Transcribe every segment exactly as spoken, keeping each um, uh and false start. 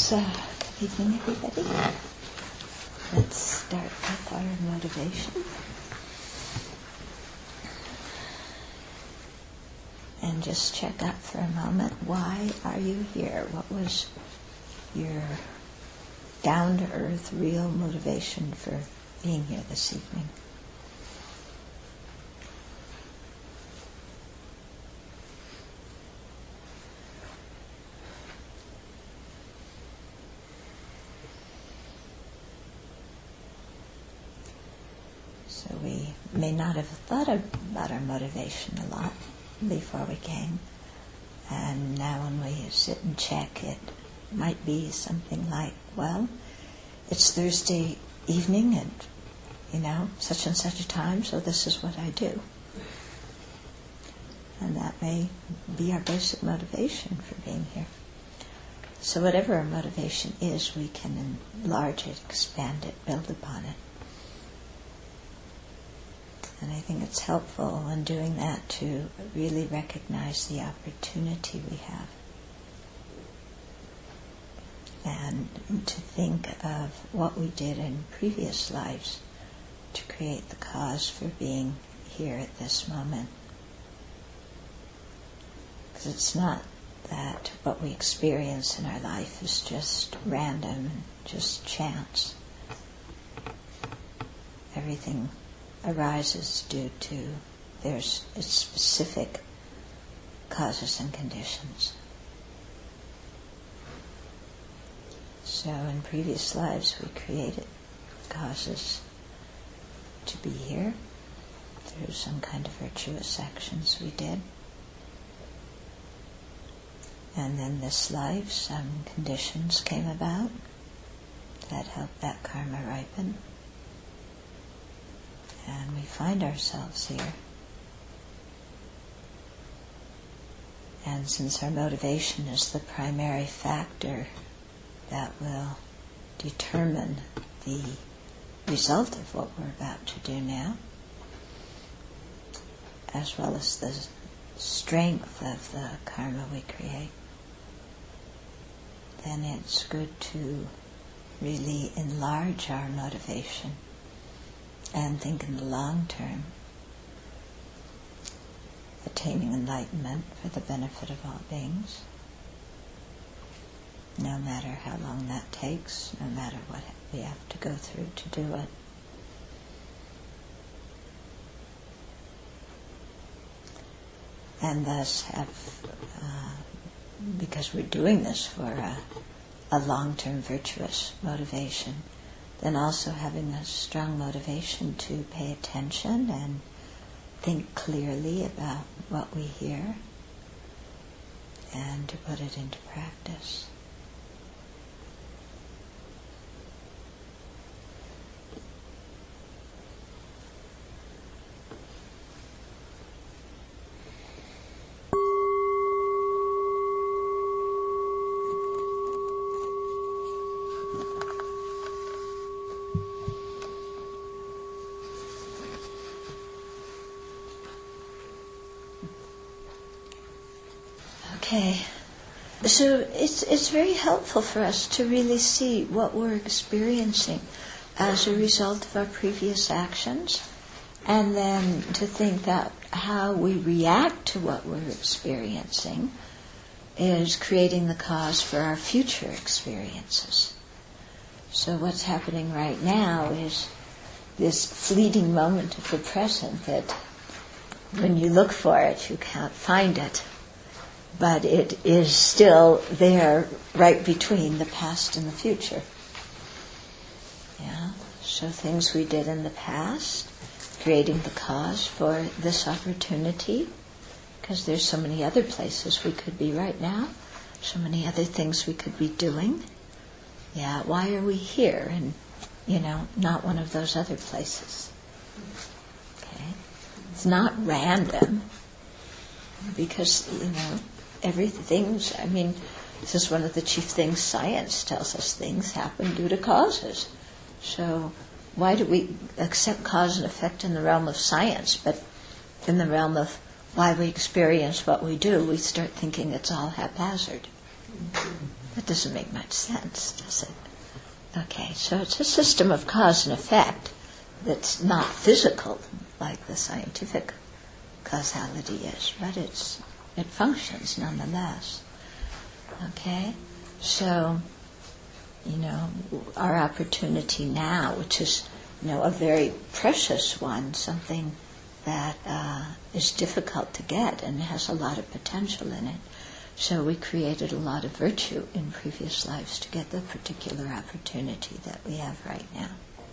So, good evening, everybody. Let's start with our motivation. And just check out for a moment, why are you here? What was your down-to-earth, real motivation for being here this evening? So we may not have thought about our motivation a lot before we came. And now when we sit and check, it might be something like, well, it's Thursday evening and, you know, such and such a time, so this is what I do. And that may be our basic motivation for being here. So whatever our motivation is, we can enlarge it, expand it, build upon it. And I think it's helpful in doing that to really recognize the opportunity we have. And to think of what we did in previous lives to create the cause for being here at this moment. Because it's not that what we experience in our life is just random, just chance. Everything arises due to there's its specific causes and conditions. So in previous lives we created causes to be here through some kind of virtuous actions we did. And then this life, some conditions came about that helped that karma ripen. And we find ourselves here. And since our motivation is the primary factor that will determine the result of what we're about to do now, as well as the strength of the karma we create, then it's good to really enlarge our motivation and think in the long term, attaining enlightenment for the benefit of all beings, no matter how long that takes, no matter what we have to go through to do it. And thus have, uh, because we're doing this for a, a long-term virtuous motivation, then also having a strong motivation to pay attention and think clearly about what we hear and to put it into practice. Okay, so it's it's very helpful for us to really see what we're experiencing as a result of our previous actions, and then to think that how we react to what we're experiencing is creating the cause for our future experiences. So what's happening right now is this fleeting moment of the present that when you look for it, you can't find it. But it is still there right between the past and the future. Yeah. So things we did in the past, creating the cause for this opportunity, because there's so many other places we could be right now, so many other things we could be doing. Yeah, why are we here and, you know, not one of those other places? Okay. It's not random, because, you know, everything's, I mean, this is one of the chief things science tells us, things happen due to causes. So why do we accept cause and effect in the realm of science, but in the realm of why we experience what we do, we start thinking it's all haphazard. That doesn't make much sense, does it? Okay, so it's a system of cause and effect that's not physical like the scientific causality is, but it's it functions nonetheless. Okay, so you know our opportunity now, which is you know a very precious one, something that uh, is difficult to get and has a lot of potential in it. So we created a lot of virtue in previous lives to get the particular opportunity that we have right now.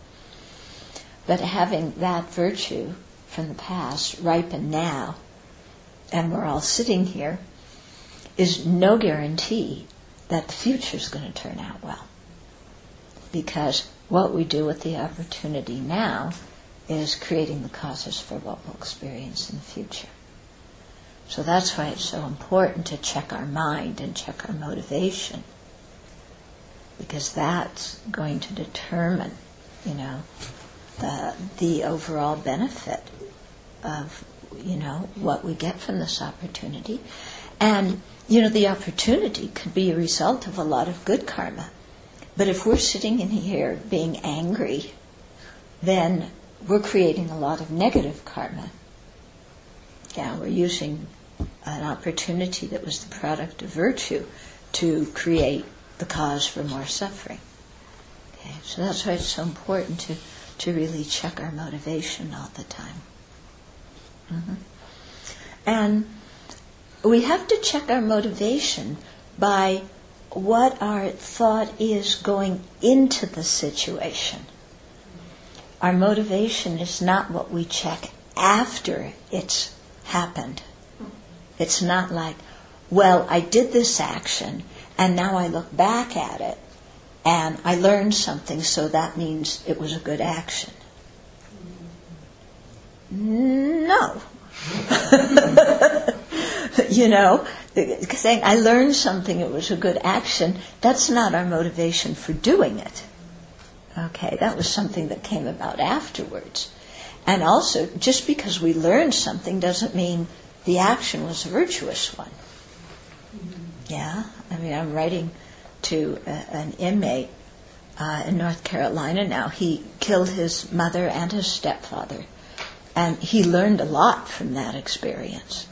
But having that virtue from the past ripen now, and we're all sitting here, is no guarantee that the future is going to turn out well. Because what we do with the opportunity now is creating the causes for what we'll experience in the future. So that's why it's so important to check our mind and check our motivation, because that's going to determine, you know, the the overall benefit of, you know, what we get from this opportunity. And, you know, the opportunity could be a result of a lot of good karma. But if we're sitting in here being angry, then we're creating a lot of negative karma. Yeah, we're using an opportunity that was the product of virtue to create the cause for more suffering. Okay, so that's why it's so important to, to really check our motivation all the time. Mm-hmm. And we have to check our motivation by what our thought is going into the situation. Our motivation is not what we check after it's happened. It's not like, well, I did this action and now I look back at it and I learned something, so that means it was a good action. No. You know, saying I learned something, it was a good action, that's not our motivation for doing it. Okay, that was something that came about afterwards. And also, just because we learned something doesn't mean the action was a virtuous one. Yeah, I mean, I'm writing to a, an inmate uh, in North Carolina now. He killed his mother and his stepfather, and he learned a lot from that experience.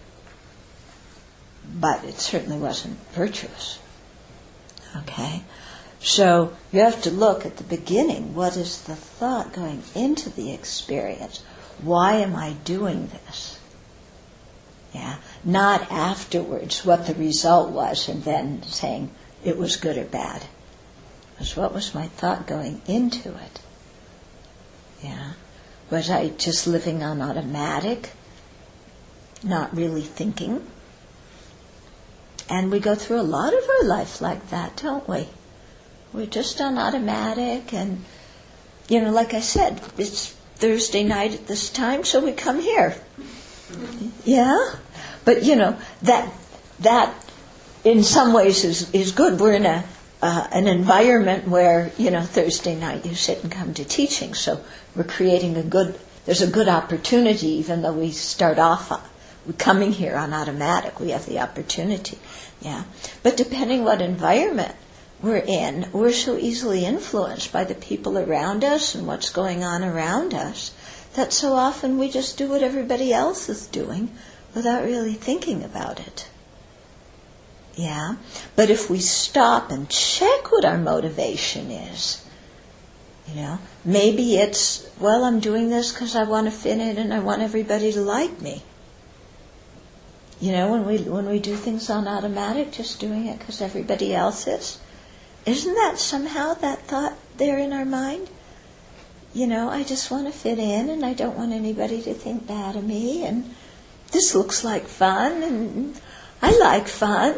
But it certainly wasn't virtuous. Okay? So you have to look at the beginning. What is the thought going into the experience? Why am I doing this? Yeah, not afterwards what the result was and then saying it was good or bad. It was what was my thought going into it? Yeah. Was I just living on automatic, not really thinking? And we go through a lot of our life like that, don't we? We're just on automatic, and, you know, like I said, it's Thursday night at this time, so we come here. Yeah? But, you know, that that in some ways is, is good. We're in a uh, an environment where, you know, Thursday night you sit and come to teaching, so we're creating a good, there's a good opportunity, even though we start off on, we're coming here on automatic, we have the opportunity. Yeah? But depending what environment we're in, we're so easily influenced by the people around us and what's going on around us that so often we just do what everybody else is doing without really thinking about it. Yeah? But if we stop and check what our motivation is, you know, maybe it's, well, I'm doing this because I want to fit in and I want everybody to like me. You know, when we when we do things on automatic, just doing it because everybody else is, isn't that somehow that thought there in our mind? You know, I just want to fit in and I don't want anybody to think bad of me, and this looks like fun and I like fun.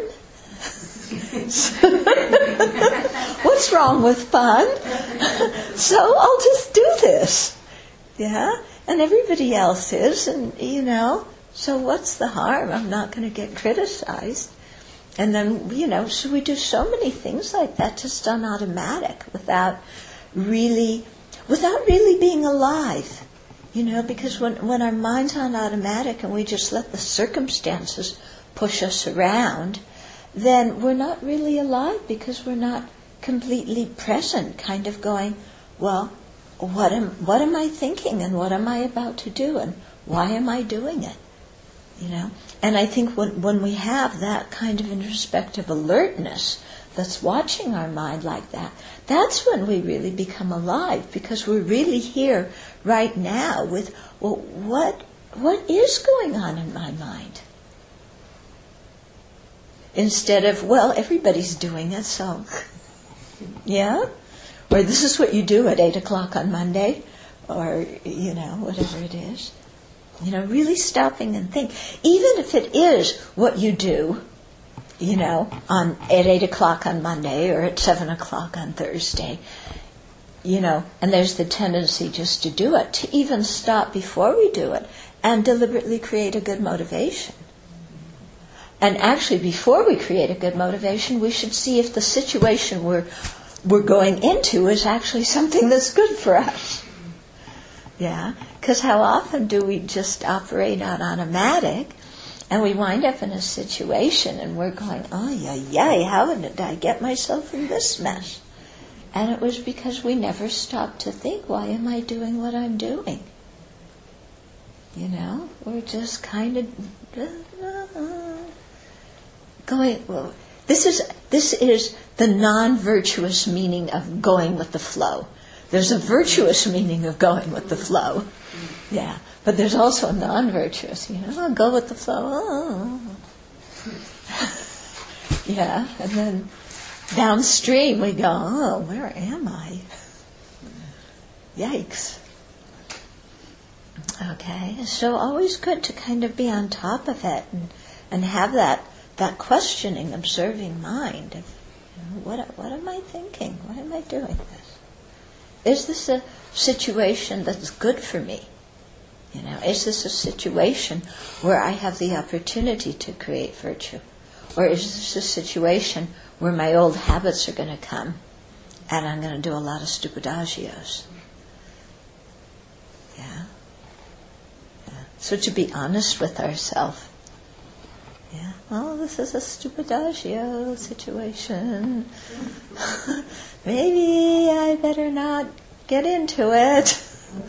What's wrong with fun? So I'll just do this. Yeah? And everybody else is, and you know, so what's the harm? I'm not going to get criticized. And then, you know, so we do so many things like that just on automatic without really, without really being alive. You know, because when, when our mind's on automatic and we just let the circumstances push us around, then we're not really alive, because we're not completely present, kind of going, well, what am what am I thinking, and what am I about to do, and why am I doing it? You know? And I think when when we have that kind of introspective alertness that's watching our mind like that, that's when we really become alive, because we're really here right now with, well, what what is going on in my mind? Instead of, well, everybody's doing it, so, yeah? Or this is what you do at eight o'clock on Monday, or, you know, whatever it is. You know, really stopping and think. Even if it is what you do, you know, on at eight o'clock on Monday or at seven o'clock on Thursday, you know, and there's the tendency just to do it, to even stop before we do it and deliberately create a good motivation. And actually, before we create a good motivation, we should see if the situation we're we're going into is actually something that's good for us. Yeah, because how often do we just operate on automatic, and we wind up in a situation and we're going, oh, yeah, yeah, how did I get myself in this mess? And it was because we never stopped to think, why am I doing what I'm doing? You know, we're just kind of going, well, this is this is the non-virtuous meaning of going with the flow. There's a virtuous meaning of going with the flow. Yeah, but there's also a non-virtuous, you know, I'll go with the flow. Oh. Yeah, and then downstream we go, oh, where am I? Yikes. Okay, so always good to kind of be on top of it and, and have that, that questioning, observing mind of, you know, what what am I thinking? Why am I doing this? Is this a situation that's good for me? You know, is this a situation where I have the opportunity to create virtue? Or is this a situation where my old habits are going to come and I'm going to do a lot of stupidagios? Yeah. Yeah. So to be honest with ourselves. Yeah. Well, this is a stupidagio situation. Maybe I better not get into it.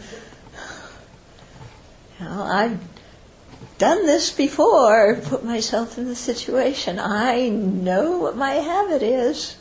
You know, I've done this before, put myself in the situation. I know what my habit is.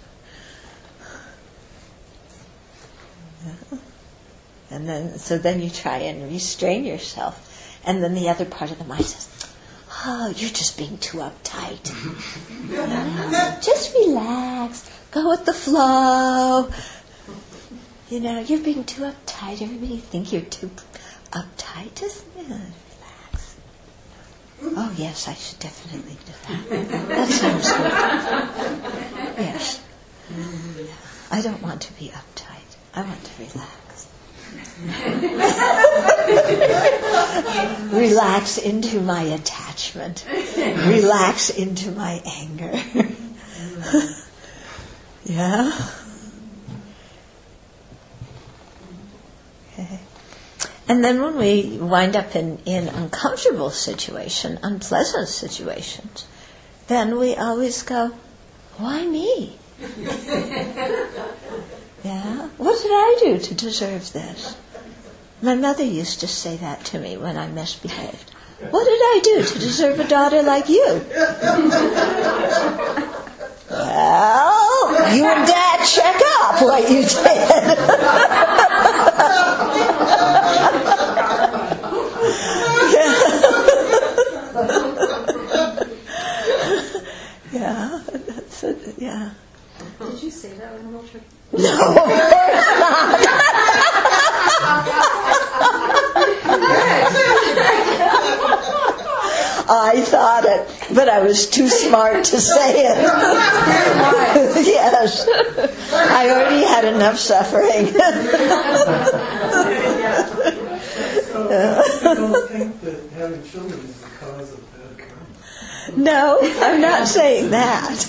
Yeah. And then, so then you try and restrain yourself. And then the other part of the mind says, oh, you're just being too uptight. You know, just relax. Go with the flow. You know, you're being too uptight. Everybody think you're too uptight. Just you know, relax. Oh, yes, I should definitely do that. That sounds good. Yes. I don't want to be uptight. I want to relax. Relax into my attachment. Relax into my anger. Yeah? Okay. And then when we wind up in, in uncomfortable situations, unpleasant situations, then we always go, why me? Yeah? What did I do to deserve this? My mother used to say that to me when I misbehaved. What did I do to deserve a daughter like you? Well, you and Dad check up what you did. Yeah. Yeah, that's it, yeah. Did you say that when we were tripping? No, of course not. I thought it, but I was too smart to say it. Yes, I already had enough suffering. So, you don't think that having children is the cause of bad karma? No, I'm not saying that.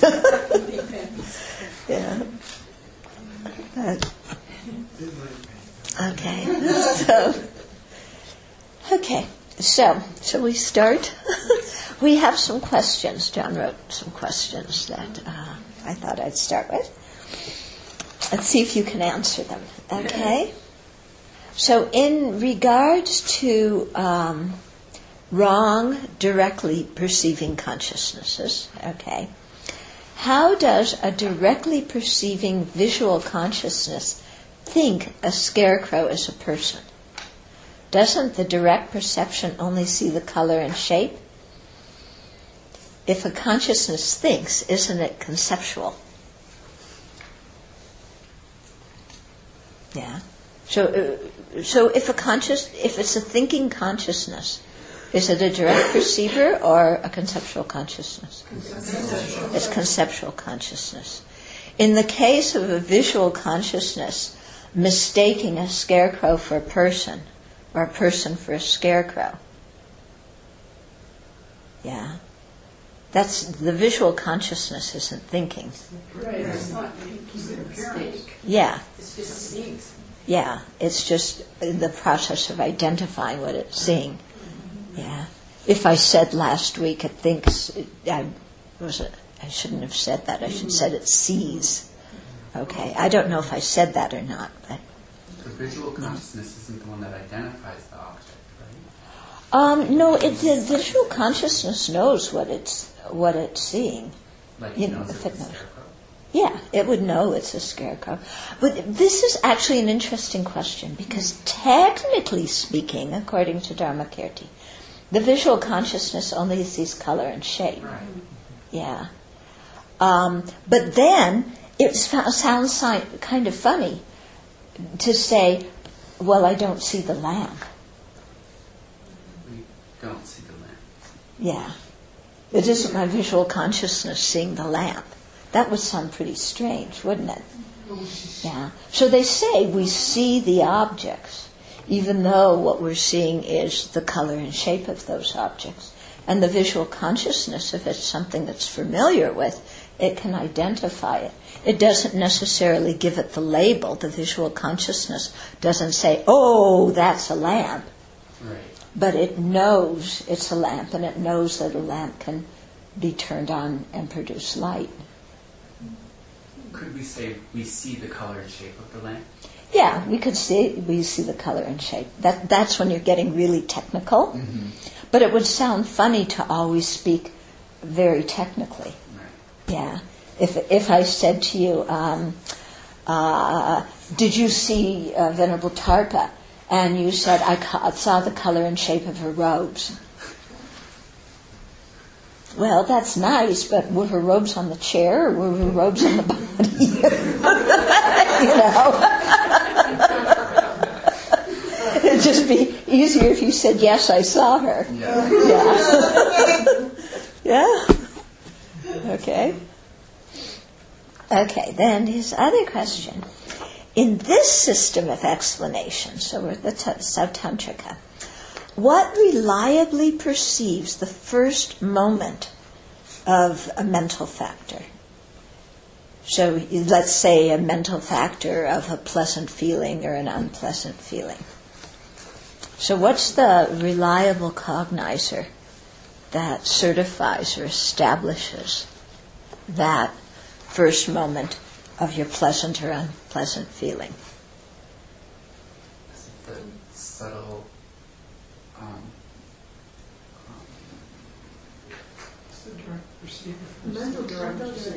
Yeah. But, okay. So, okay. So, shall we start? We have some questions. John wrote some questions that uh, I thought I'd start with. Let's see if you can answer them. Okay? So, in regards to um, wrong directly perceiving consciousnesses, okay, how does a directly perceiving visual consciousness think a scarecrow is a person? Doesn't the direct perception only see the color and shape? If a consciousness thinks, isn't it conceptual? Yeah. So, uh, so if a conscious, if it's a thinking consciousness, is it a direct perceiver or a conceptual consciousness? Conceptual. It's conceptual consciousness. In the case of a visual consciousness, mistaking a scarecrow for a person, or a person for a scarecrow. Yeah. That's the visual consciousness isn't thinking. Right. It's not thinking. Yeah. It's just seeing. Yeah. It's just the process of identifying what it's seeing. Yeah. If I said last week it thinks, I was it, I shouldn't have said that. I should have said it sees. Okay. I don't know if I said that or not, but. The visual consciousness isn't the one that identifies the object, right? Um, no, it, the visual consciousness knows what it's what it's seeing. Like You it know, knows if it's it a knows. scarecrow. Yeah, it would know it's a scarecrow. But this is actually an interesting question because technically speaking, according to Dharmakirti, the visual consciousness only sees color and shape. Right. Yeah. Um, but then it sounds si- kind of funny to say, well, I don't see the lamp. We don't see the lamp. Yeah. It isn't my visual consciousness seeing the lamp. That would sound pretty strange, wouldn't it? Yeah. So they say we see the objects, even though what we're seeing is the color and shape of those objects. And the visual consciousness, if it's something that's familiar with, it can identify it. It doesn't necessarily give it the label. The visual consciousness doesn't say, oh, that's a lamp. Right. But it knows it's a lamp, and it knows that a lamp can be turned on and produce light. Could we say we see the color and shape of the lamp? Yeah, we could see we see the color and shape. That that's when you're getting really technical. Mm-hmm. But it would sound funny to always speak very technically. Right. Yeah. If if I said to you, um, uh, did you see uh, Venerable Tarpa? And you said, I ca- saw the color and shape of her robes. Well, that's nice, but were her robes on the chair or were her robes on the body? You know? It'd just be easier if you said, yes, I saw her. Yeah. Yeah. Yeah? Okay. Okay, then his other question. In this system of explanation, so we're the t- Sautantrika, what reliably perceives the first moment of a mental factor? So let's say a mental factor of a pleasant feeling or an unpleasant feeling. So what's the reliable cognizer that certifies or establishes that first moment of your pleasant or unpleasant feeling? The subtle um, It's the direct perceiver. Mental direct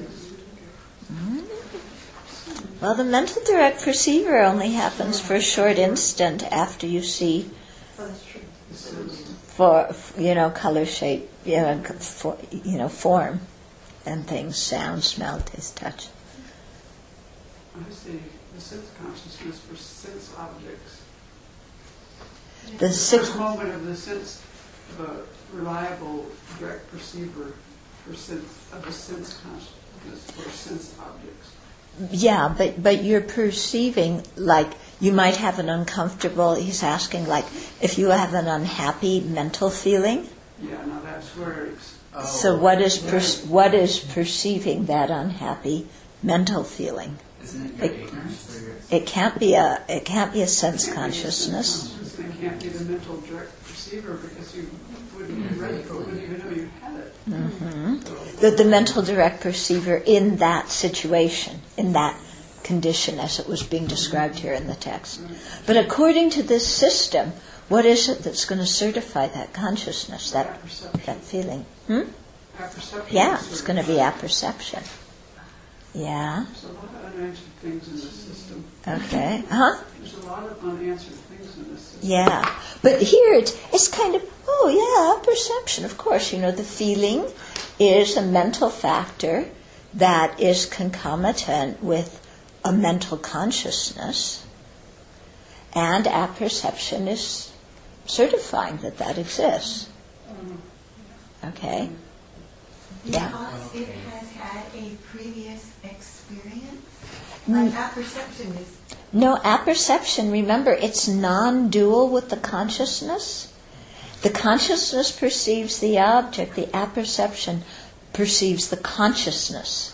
Well, the mental direct perceiver only happens for a short instant after you see, Oh, that's true. for you know, color, shape, you know, for, you know, form, and things, sound, smell, taste, touch. I see the sense consciousness for sense objects. The The sixth, first moment of the sense of a reliable direct perceiver for sense of a sense consciousness for sense objects. yeah, but but you're perceiving, like you might have an uncomfortable. He's asking, like, if you have an unhappy mental feeling. Yeah, now that's where it's. oh, So what is per- what is perceiving that unhappy mental feeling? Isn't it your It- ignorance? Or your It can't be a it can't be a sense consciousness. It can't be the mental direct perceiver. perceiver because you wouldn't be ready, you wouldn't even know you had it. hmm So, The, the mental direct perceiver in that situation, in that condition as it was being described here in the text. But according to this system, what is it that's going to certify that consciousness, that apperception. that feeling? Hmm? Apperception Yeah, is it's going to be apperception. Yeah. There's a lot of unanswered things in this system. Okay. Huh? There's a lot of unanswered things in this system. Yeah. But here it's, it's kind of, oh yeah, perception. Of course, you know, the feeling is a mental factor that is concomitant with a mental consciousness, and apperception is certifying that that exists. Okay? Yeah. Because it has had a previous experience. Mm. Like apperception is No, apperception, remember, it's non-dual with the consciousness. The consciousness perceives the object, the apperception perceives the consciousness.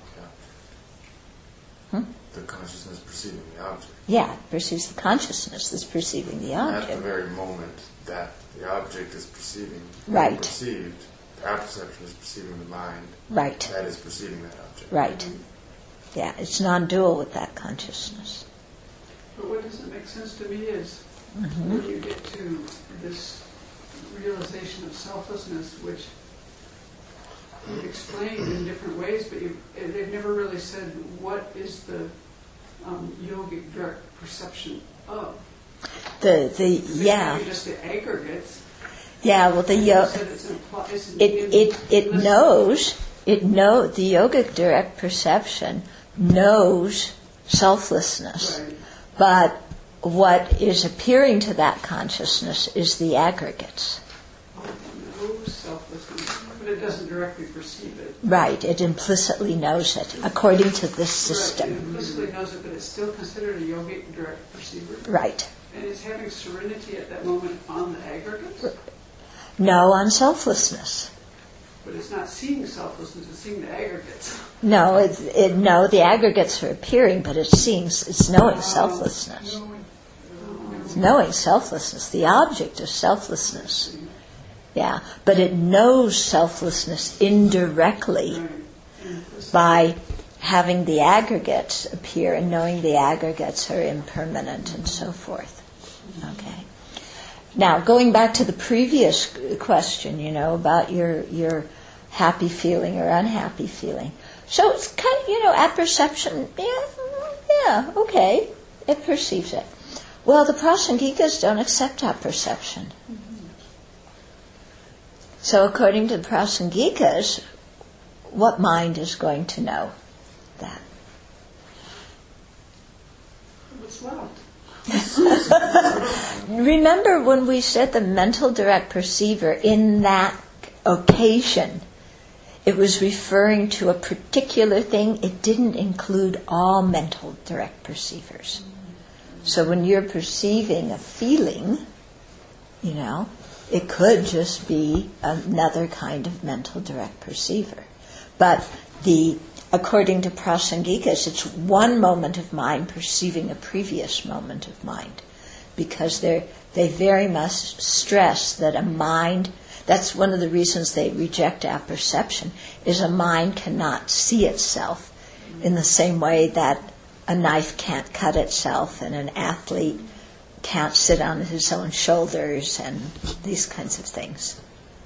Hmm? The consciousness perceiving the object. Yeah, it perceives the consciousness that's perceiving the At the object. very moment that the object is perceiving, Right. perceived, the apperception is perceiving the mind Right, that is perceiving that object. right. Yeah, it's non-dual with that consciousness. But what doesn't make sense to me is Mm-hmm. when you get to this realization of selflessness, which you've explained in different ways, but you've, they've never really said what is the um, yogic direct perception of. The, the, It's yeah, maybe just the aggregates. yeah, well the You yo- said it's impli- it's it, in- it, it implicit. knows, it know, the yogic direct perception knows selflessness. Right. But what is appearing to that consciousness is the aggregates. No selflessness, but it doesn't directly perceive it. Right, it implicitly knows it, according to this Right, it system. implicitly knows it, but it's still considered a yogic direct perceiver. Right. And it's having serenity at that moment on the aggregates, No on selflessness. but it's not seeing selflessness, it's seeing the aggregates. No, it, it, no, the aggregates are appearing, but it's seeing, it's knowing selflessness. It's knowing selflessness. The object is selflessness. Yeah, but it knows selflessness indirectly Right. Implicit. by having the aggregates appear and knowing the aggregates are impermanent and so forth. Okay. Now, going back to the previous question, you know, about your your happy feeling or unhappy feeling. So it's kind of, you know, apperception, yeah, yeah, okay, it perceives it. Well, the Prasangikas don't accept apperception. So according to the Prasangikas, what mind is going to know that? What's left? Remember when we said the mental direct perceiver in that occasion, it was referring to a particular thing. It didn't include all mental direct perceivers. So when you're perceiving a feeling, you know, it could just be another kind of mental direct perceiver. But the according to Prasangikas, it's one moment of mind perceiving a previous moment of mind, because they they very much stress that a mind. That's one of the reasons they reject apperception, is a mind cannot see itself in the same way that a knife can't cut itself and an athlete can't sit on his own shoulders and these kinds of things.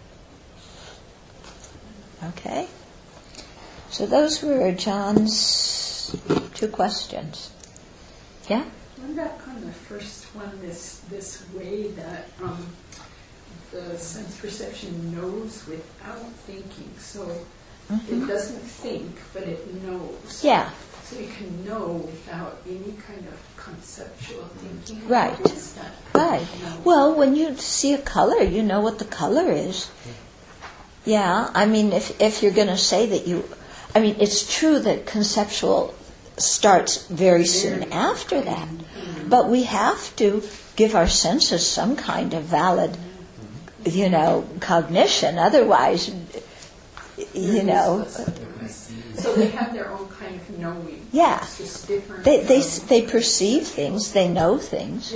Okay? So those were John's two questions. Yeah? What about kind of the first one, this this way that um, the sense perception knows without thinking? So it doesn't think, but it knows. Yeah. So you can know without any kind of conceptual thinking. Right. What is that? Right. No. Well, when you see a color, you know what the color is. Yeah, I mean, if if you're going to say that you... I mean, it's true that conceptual starts very soon after that, but we have to give our senses some kind of valid, you know, cognition. Otherwise, you know... So they have their own kind of knowing. Yeah. It's just different. They, they from- they perceive things, they know things. Yeah.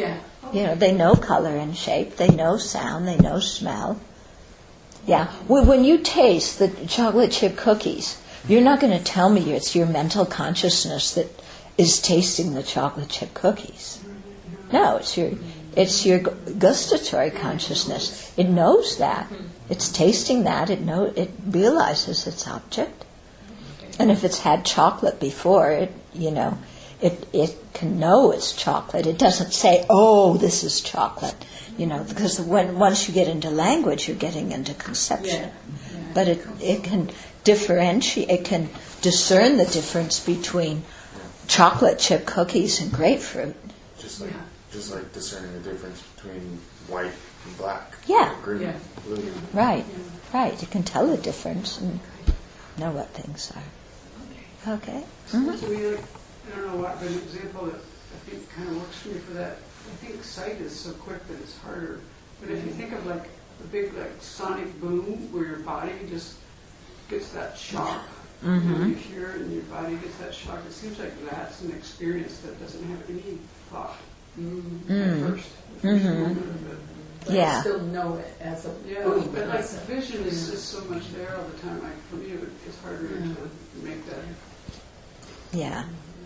You know, they know color and shape, they know sound, they know smell. Yeah, when when you taste the chocolate chip cookies, you're not going to tell me it's your mental consciousness that is tasting the chocolate chip cookies. No, it's your it's your gustatory consciousness. It knows that. It's tasting that. It know it realizes its object. And if it's had chocolate before, it you know, it it can know it's chocolate. It doesn't say, "Oh, this is chocolate," you know, because when once you get into language, you're getting into conception. Yeah. Yeah. But it it can differentiate. It can discern the difference between chocolate chip cookies and grapefruit. Just like just like discerning the difference between white and black. Yeah. Or green Yeah. and blue. Right, right. You can tell the difference and know what things are. Okay. Mm-hmm. To me, like, I don't know what, but an example that I think kind of works for me for that, I think sight is so quick that it's harder. But if you think of like a big like sonic boom where your body just gets that shock, Mm-hmm. you know, you hear it and your body gets that shock, it seems like that's an experience that doesn't have any thought Mm. at Mm. first. The first Mhm. moment of it. But Yeah. I still know it as a Yeah, boom. but like as a- vision is just so much there all the time. Like for me, it, it's harder Yeah. to make that. Yeah.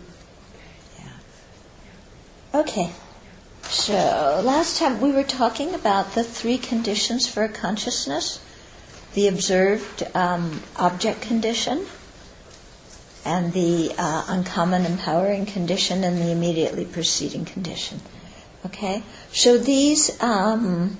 Yeah. Okay. So last time we were talking about the three conditions for consciousness: the observed um, object condition, and the uh, uncommon empowering condition, and the immediately preceding condition. Okay? So these um,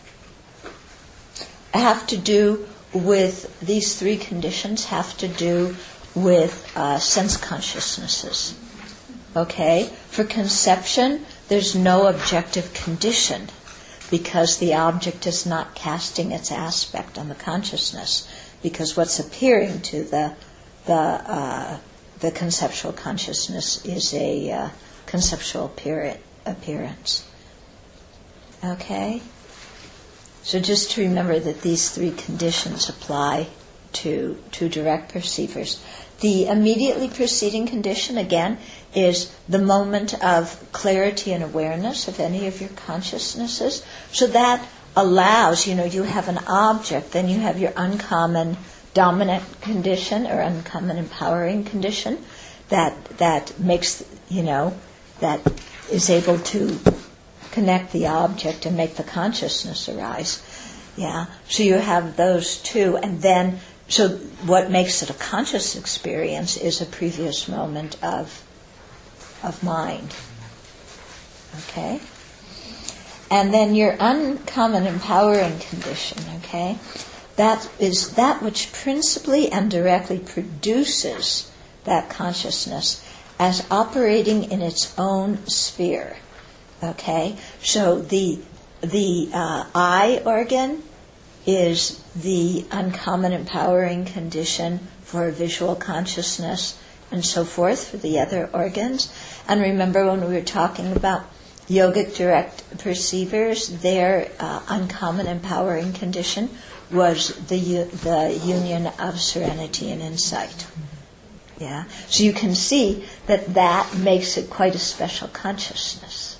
have to do with, these three conditions have to do with uh, sense consciousnesses. Okay? For conception, there's no objective condition because the object is not casting its aspect on the consciousness, because what's appearing to the the uh, the conceptual consciousness is a uh, conceptual appear- appearance. Okay? So just to remember that these three conditions apply to to direct perceivers. The immediately preceding condition, again, is the moment of clarity and awareness of any of your consciousnesses. So that allows, you know, you have an object, then you have your uncommon dominant condition or uncommon empowering condition that that makes, you know, that is able to connect the object and make the consciousness arise. Yeah. So you have those two, and then so what makes it a conscious experience is a previous moment of of mind. Okay? And then your uncommon empowering condition, okay? That is that which principally and directly produces that consciousness as operating in its own sphere. Okay? So the the uh, eye organ is the uncommon empowering condition for visual consciousness and so forth for the other organs. And remember when we were talking about yogic direct perceivers, their uh, uncommon empowering condition was the the union of serenity and insight. Yeah, so you can see that that makes it quite a special consciousness.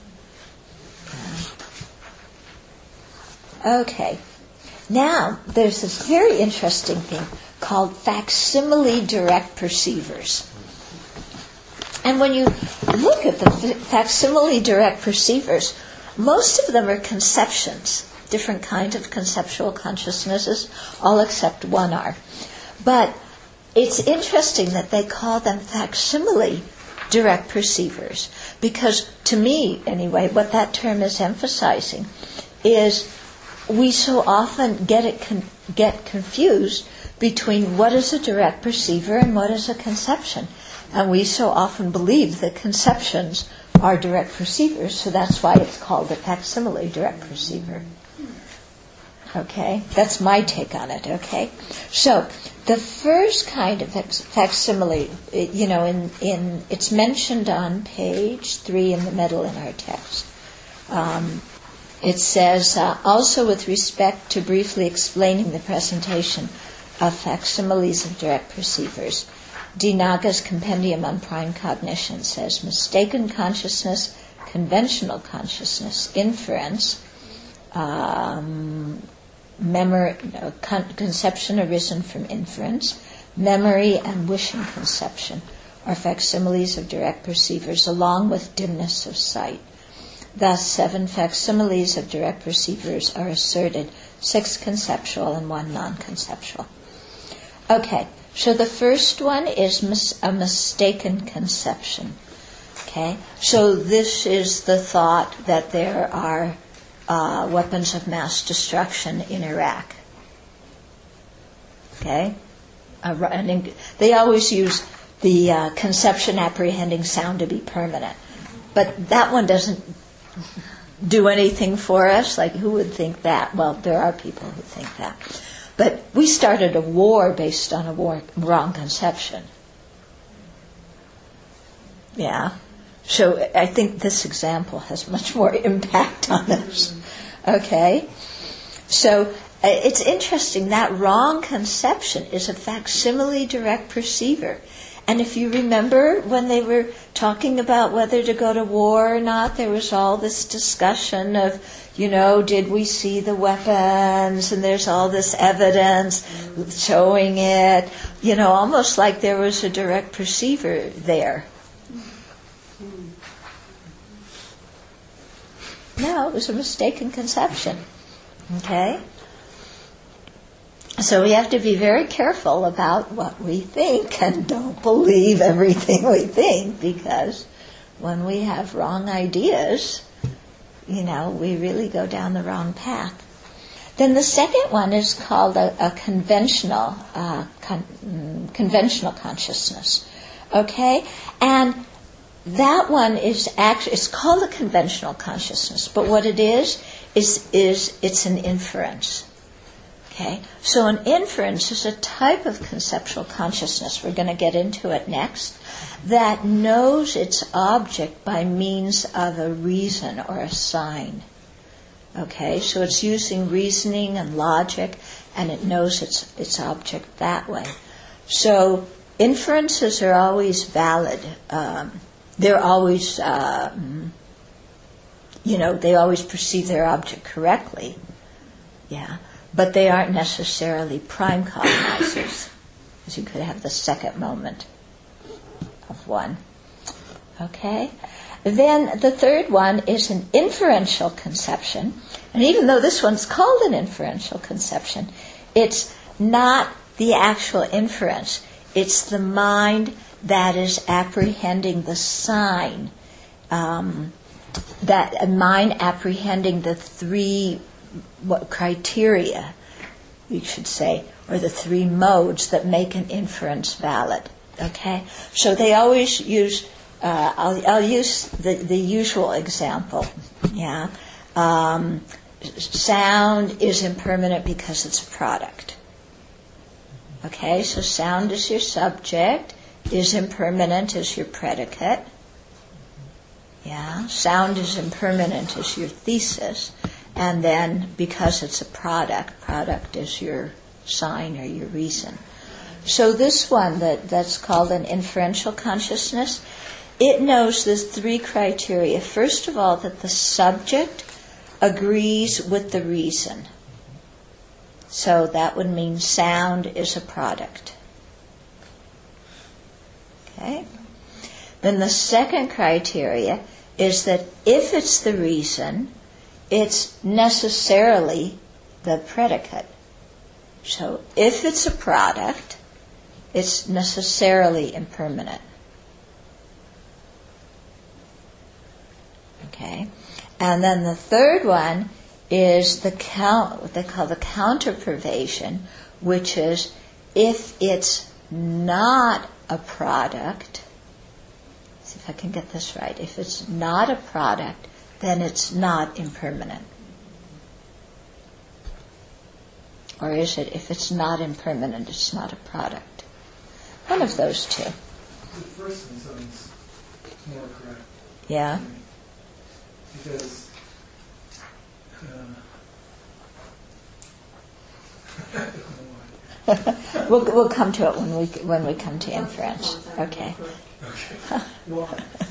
Yeah. Okay, now there's this very interesting thing called facsimile direct perceivers. And when you look at the facsimile direct perceivers, most of them are conceptions, different kinds of conceptual consciousnesses, all except one are. But it's interesting that they call them facsimile direct perceivers, because to me, anyway, what that term is emphasizing is we so often get it con- get confused between what is a direct perceiver and what is a conception. And we so often believe that conceptions are direct perceivers, so that's why it's called a facsimile direct perceiver. Okay? That's my take on it, okay? So, the first kind of facsimile, you know, in, in it's mentioned on page three in the middle in our text. Um, it says, uh, also with respect to briefly explaining the presentation of facsimiles of direct perceivers, D. Naga's Compendium on Prime Cognition says, mistaken consciousness conventional consciousness, inference, um, memory, no, con- conception arisen from inference, memory and wishing conception are facsimiles of direct perceivers along with dimness of sight. Thus, seven facsimiles of direct perceivers are asserted, six conceptual and one non-conceptual. Okay, so the first one is mis- a mistaken conception. Okay, so this is the thought that there are uh, weapons of mass destruction in Iraq. Okay, uh, and in, they always use the uh, conception apprehending sound to be permanent, but that one doesn't do anything for us. Like, who would think that? Well, there are people who think that. But we started a war based on a war, wrong conception. Yeah. So I think this example has much more impact on us. Okay? So uh, it's interesting, that wrong conception is a facsimile direct perceiver. And if you remember when they were talking about whether to go to war or not, there was all this discussion of, you know, did we see the weapons? And there's all this evidence showing it. You know, almost like there was a direct perceiver there. No, it was a mistaken conception. Okay? So we have to be very careful about what we think and don't believe everything we think, because when we have wrong ideas, you know, we really go down the wrong path. Then the second one is called a, a conventional uh, con- conventional consciousness. Okay? And that one is actually, it's called a conventional consciousness, but what it is, is, is it's an inference. Okay, so an inference is a type of conceptual consciousness, we're going to get into it next, that knows its object by means of a reason or a sign. Okay, so it's using reasoning and logic, and it knows its its object that way. So inferences are always valid. Um, they're always, uh, you know, they always perceive their object correctly. Yeah. But they aren't necessarily prime cognizers, because you could have the second moment of one. Okay? Then the third one is an inferential conception. And even though this one's called an inferential conception, it's not the actual inference. It's the mind that is apprehending the sign, um, that a mind apprehending the three what criteria, we should say, or the three modes that make an inference valid. Okay? So they always use, uh, I'll, I'll use the, the usual example. Yeah? Um, sound is impermanent because it's a product. Okay? So sound is your subject, is impermanent as your predicate. Yeah? Sound is impermanent as your thesis. And then, because it's a product, product is your sign or your reason. So this one that, that's called an inferential consciousness, it knows there's three criteria. First of all, that the subject agrees with the reason. So that would mean sound is a product. Okay? Then the second criteria is that if it's the reason, it's necessarily the predicate. So if it's a product, it's necessarily impermanent. Okay? And then the third one is the count, what they call the counter-pervasion, which is if it's not a product, let's see if I can get this right, if it's not a product, then it's not impermanent. Or is it, if it's not impermanent, it's not a product? One of those two. The first one sounds more correct. Yeah? Because uh, we'll we'll come to it when we when we come to inference. Okay. okay. Well,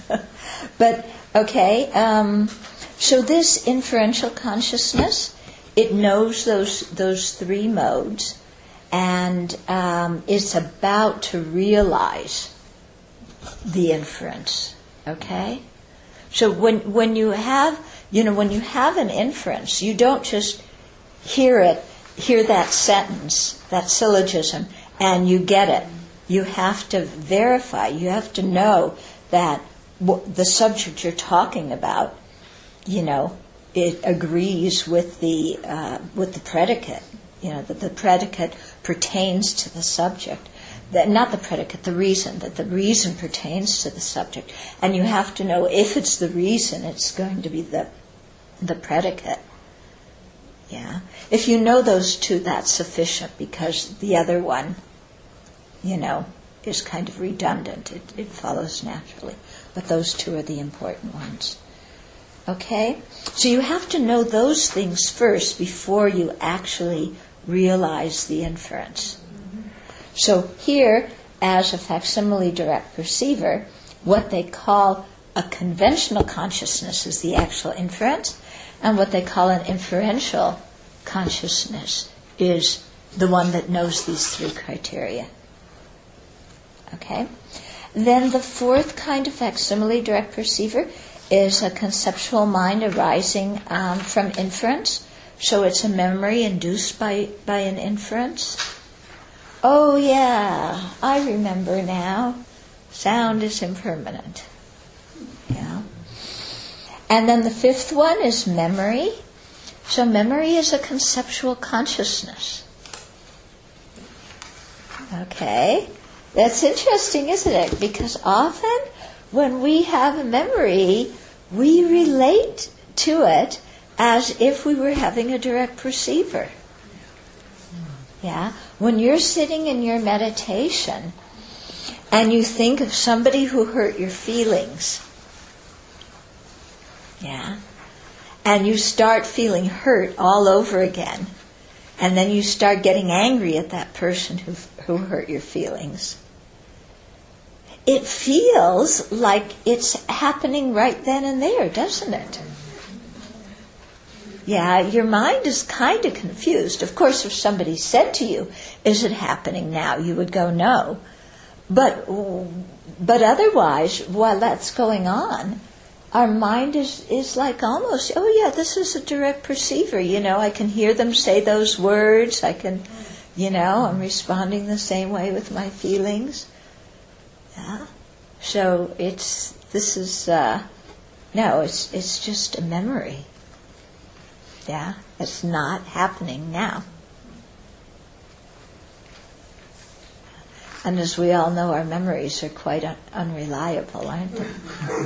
But, okay, um, so this inferential consciousness, it knows those those three modes, and um, it's about to realize the inference, okay? So when when you have, you know, when you have an inference, you don't just hear it, hear that sentence, that syllogism, and you get it. You have to verify, you have to know that the subject you're talking about, you know, it agrees with the uh, with the predicate. You know, that the predicate pertains to the subject. That not the predicate, the reason. That the reason pertains to the subject. And you have to know if it's the reason, it's going to be the the predicate. Yeah. If you know those two, that's sufficient, because the other one, you know, is kind of redundant. It, it follows naturally. But those two are the important ones. Okay? So you have to know those things first before you actually realize the inference. So here, as a facsimile direct perceiver, what they call a conventional consciousness is the actual inference, and what they call an inferential consciousness is the one that knows these three criteria. Okay? Then the fourth kind of facsimile direct perceiver is a conceptual mind arising um, from inference. So it's a memory induced by, by an inference. Oh yeah, I remember now. Sound is impermanent. Yeah. And then the fifth one is memory. So memory is a conceptual consciousness. Okay. That's interesting, isn't it? Because often when we have a memory, we relate to it as if we were having a direct perceiver. Yeah? When you're sitting in your meditation and you think of somebody who hurt your feelings, yeah, and you start feeling hurt all over again, and then you start getting angry at that person who who hurt your feelings, it feels like it's happening right then and there, doesn't it? Yeah, your mind is kind of confused. Of course, if somebody said to you, is it happening now? You would go, no. But but otherwise, while that's going on, our mind is, is like almost, oh yeah, this is a direct perceiver. You know, I can hear them say those words. I can, you know, I'm responding the same way with my feelings. Yeah. So it's, this is, uh, no, it's it's just a memory. Yeah. It's not happening now. And as we all know, our memories are quite un- unreliable, aren't they?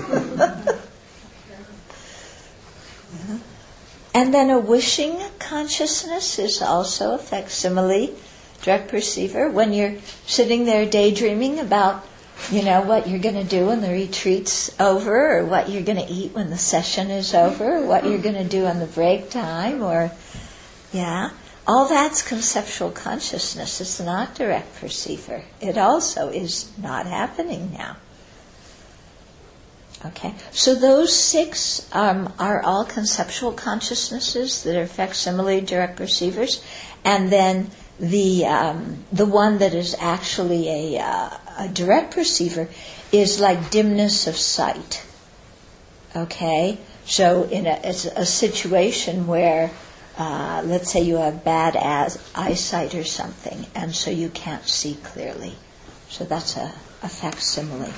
Yeah. And then a wishing consciousness is also a facsimile direct perceiver. When you're sitting there daydreaming about, you know, what you're going to do when the retreat's over, or what you're going to eat when the session is over, or what you're going to do on the break time, or, yeah, all that's conceptual consciousness. It's not direct perceiver. It also is not happening now. Okay, so those six um, are all conceptual consciousnesses that are facsimile direct perceivers, and then the um, the one that is actually a, uh, a direct perceiver is like dimness of sight. Okay, so in a, it's a situation where, uh, let's say you have bad as, eyesight or something, and so you can't see clearly. So that's a, a facsimile.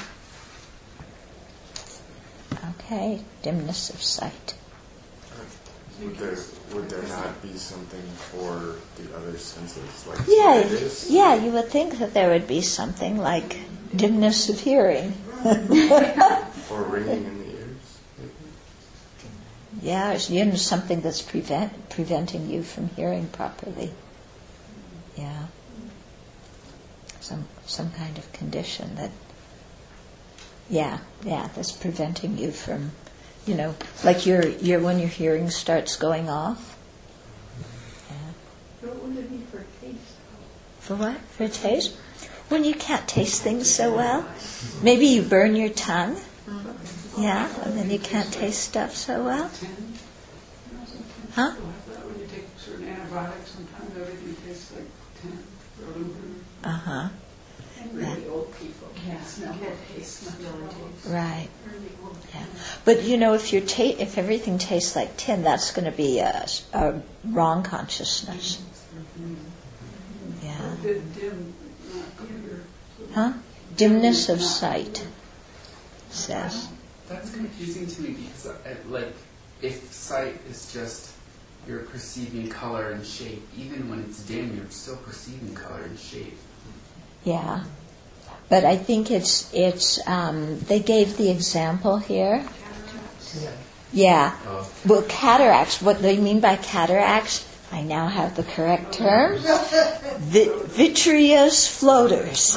Okay, dimness of sight. Would there would there not be something for the other senses, like Yeah, tinnitus? yeah, you would think that there would be something like dimness of hearing. Or ringing in the ears, maybe? Yeah, it's, you know, something that's prevent preventing you from hearing properly. Yeah, some some kind of condition that. Yeah, yeah, that's preventing you from, you know, like your your when your hearing starts going off. Yeah. What would it be for taste? For what? For taste? When you can't taste things so well. Maybe you burn your tongue. Yeah, and then you can't taste stuff so well. Tin? You know, sometimes Huh? people have that when you take certain antibiotics, sometimes everything tastes like tin or aluminum. Uh-huh. And really old people can't smell or taste much. Right. Yeah. But you know, if you ta- if everything tastes like tin, that's going to be a, a wrong consciousness. Yeah. Di- Dim, not clear. Huh? Dimness of sight, says. That's confusing to me because, uh, like, if sight is just you're perceiving color and shape, even when it's dim, you're still perceiving color and shape. Yeah. But I think it's, it's um, they gave the example here. Yeah. Oh. Well, cataracts, what they mean by cataracts, I now have the correct term. Vi- vitreous floaters.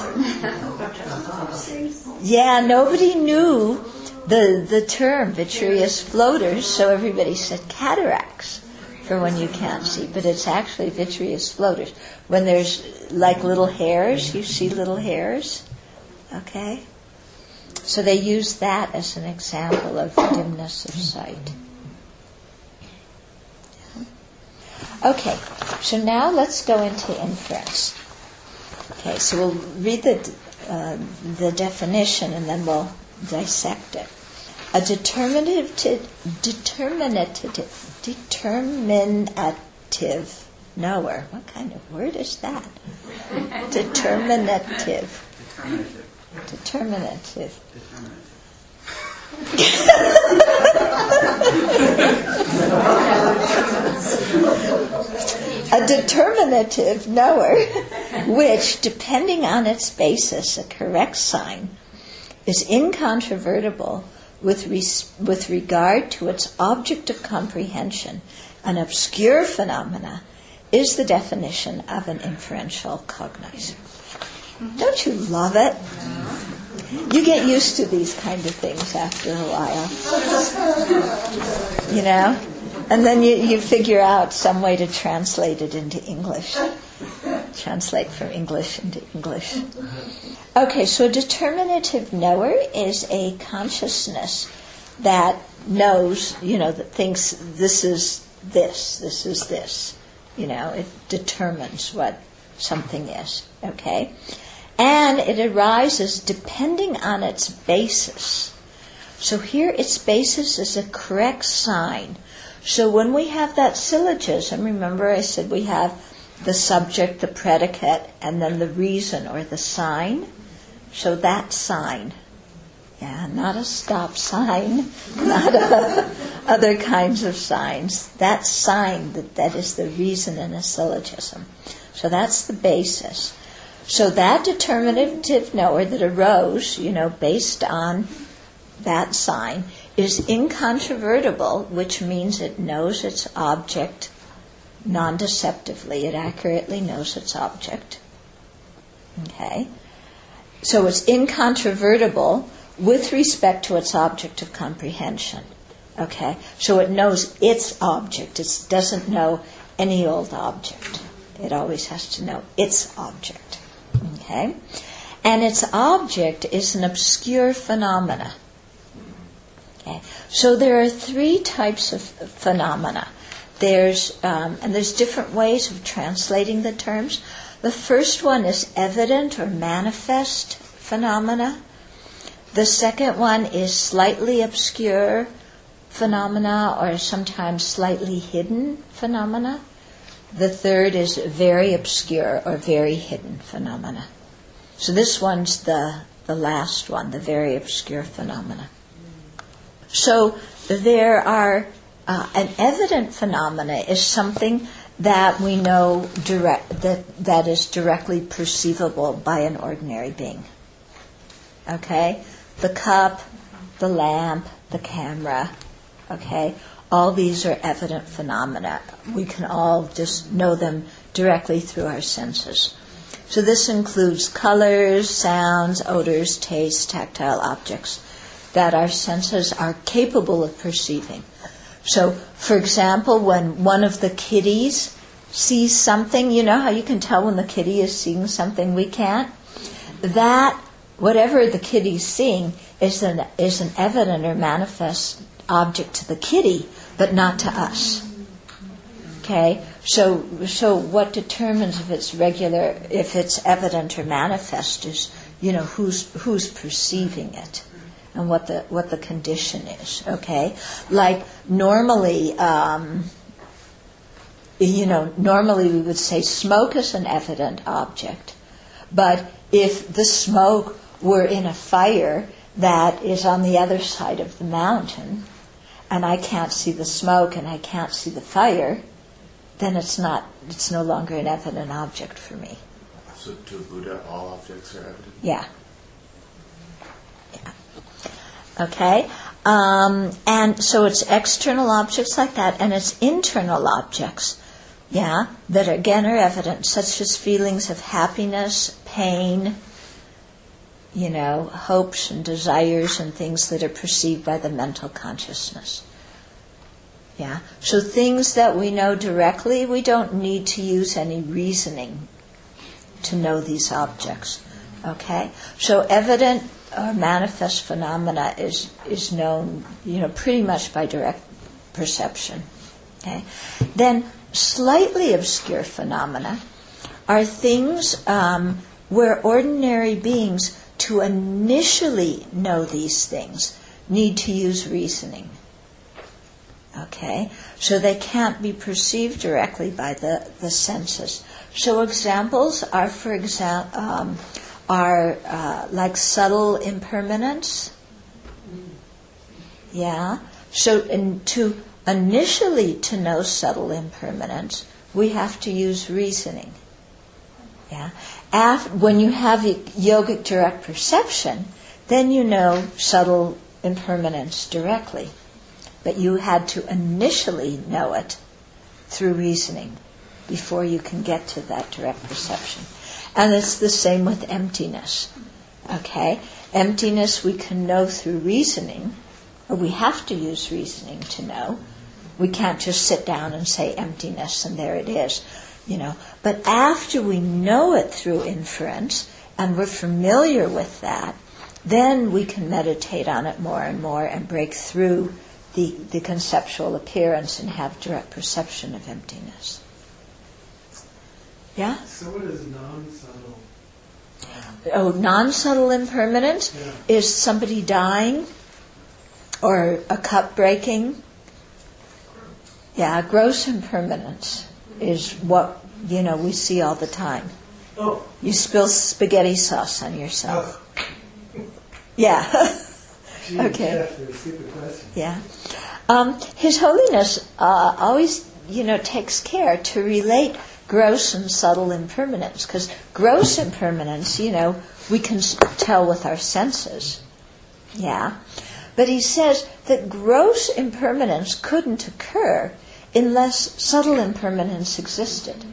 Yeah, nobody knew the the term vitreous floaters, so everybody said cataracts for when you can't see, but it's actually vitreous floaters. When there's like little hairs, you see little hairs, okay? So they use that as an example of dimness of sight. Okay, so now let's go into inference. Okay, so we'll read the uh, the definition and then we'll dissect it. A determinative, determinative, determinative knower. What kind of word is that? Determinative. Determinative. Determinative. Determinative. A determinative knower, which, depending on its basis, a correct sign, is incontrovertible with, res- with regard to its object of comprehension, an obscure phenomena, is the definition of an inferential cognizer. Don't you love it? You get used to these kind of things after a while. You know? And then you, you figure out some way to translate it into English. Translate from English into English. Okay, so a determinative knower is a consciousness that knows, you know, that thinks this is this, this is this. You know, it determines what something is. Okay? And it arises depending on its basis. So here its basis is a correct sign. So when we have that syllogism, remember I said we have the subject, the predicate, and then the reason or the sign. So that sign, yeah, not a stop sign, not a, other kinds of signs. That sign, that, that is the reason in a syllogism. So that's the basis. So that determinative knower that arose, you know, based on that sign, is incontrovertible, which means it knows its object non-deceptively. It accurately knows its object. Okay? So it's incontrovertible with respect to its object of comprehension. Okay? So it knows its object. It doesn't know any old object. It always has to know its object. Okay? And its object is an obscure phenomena. Okay. So there are three types of phenomena. There's um, and there's different ways of translating the terms. The first one is evident or manifest phenomena. The second one is slightly obscure phenomena or sometimes slightly hidden phenomena. The third is very obscure or very hidden phenomena. So this one's the, the last one, the very obscure phenomena. So there are, uh, an evident phenomena is something that we know direct, that, that is directly perceivable by an ordinary being. Okay? The cup, the lamp, the camera, okay? All these are evident phenomena. We can all just know them directly through our senses. So this includes colors, sounds, odors, tastes, tactile objects that our senses are capable of perceiving. So, for example, when one of the kitties sees something, you know how you can tell when the kitty is seeing something we can't? That, whatever the kitty's seeing, is an is an evident or manifest object to the kitty, but not to us. Okay, so so what determines if it's regular, if it's evident or manifest, is, you know, who's who's perceiving it, and what the what the condition is. Okay, like normally, um, you know, normally we would say smoke is an evident object, but if the smoke were in a fire that is on the other side of the mountain, and I can't see the smoke and I can't see the fire, then it's not, it's no longer an evident object for me. So to Buddha, all objects are evident? Yeah. Yeah. Okay? Um, and so it's external objects like that, and it's internal objects, yeah, that again are evident, such as feelings of happiness, pain, you know, hopes and desires and things that are perceived by the mental consciousness. Yeah. So things that we know directly, we don't need to use any reasoning to know these objects. Okay? So evident or manifest phenomena is is known, you know, pretty much by direct perception. Okay? Then slightly obscure phenomena are things um, where ordinary beings, to initially know these things, need to use reasoning. Okay? So they can't be perceived directly by the, the senses. So examples are, for example, um, are uh, like subtle impermanence. Yeah? So in, to initially to know subtle impermanence, we have to use reasoning. Yeah? After, when you have yogic direct perception, then you know subtle impermanence directly. But you had to initially know it through reasoning before you can get to that direct perception. And it's the same with emptiness. Okay? Emptiness we can know through reasoning, or we have to use reasoning to know. We can't just sit down and say emptiness and there it is. You know, but after we know it through inference and we're familiar with that, then we can meditate on it more and more and break through the, the conceptual appearance and have direct perception of emptiness. Yeah? So what is non-subtle? Oh, non-subtle impermanence Yeah. is somebody dying or a cup breaking. Yeah, gross impermanence is what, you know, we see all the time. Oh. You spill spaghetti sauce on yourself. Oh. Yeah. Gee, Okay. Jeff, they're stupid questions. Yeah. Um, His Holiness uh, always, you know, takes care to relate gross and subtle impermanence, because gross impermanence, you know, we can s- tell with our senses. Yeah. But he says that gross impermanence couldn't occur unless subtle impermanence existed.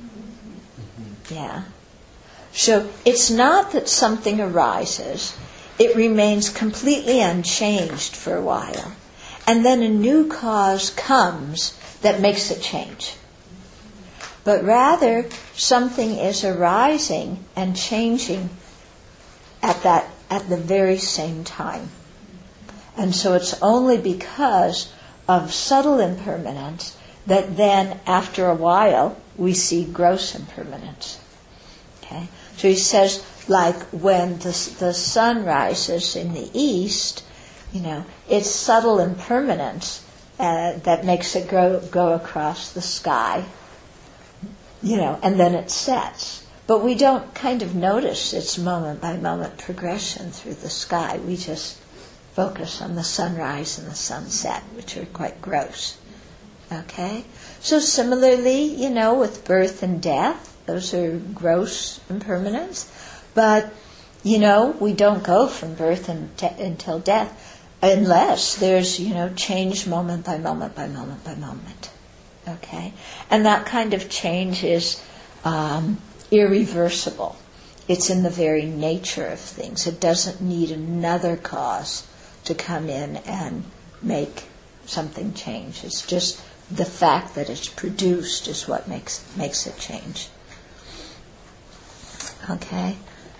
Yeah. So it's not that something arises, it remains completely unchanged for a while, and then a new cause comes that makes it change. But rather, something is arising and changing at that at the very same time. And so it's only because of subtle impermanence that then, after a while, we see gross impermanence. Okay? So he says, like when the, the sun rises in the east, you know, it's subtle impermanence uh, that makes it go, go across the sky, you know, and then it sets. But we don't kind of notice its moment-by-moment progression through the sky. We just focus on the sunrise and the sunset, which are quite gross. Okay? So similarly, you know, with birth and death, those are gross impermanence. But, you know, we don't go from birth and te- until death unless there's, you know, change moment by moment by moment by moment. Okay? And that kind of change is um, irreversible. It's in the very nature of things. It doesn't need another cause to come in and make something change. It's just the fact that it's produced is what makes makes it change. Okay?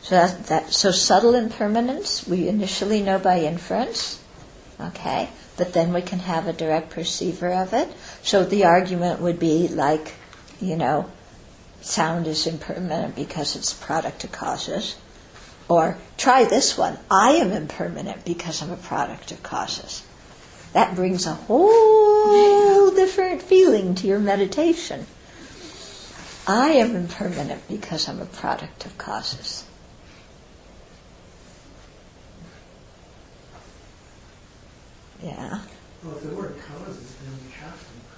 So that, that so subtle impermanence we initially know by inference, okay, but then we can have a direct perceiver of it. So the argument would be like, you know, sound is impermanent because it's a product of causes. Or try this one, I am impermanent because I'm a product of causes. That brings a whole different feeling to your meditation. I am impermanent because I'm a product of causes. Yeah. Well, if there weren't causes, then we have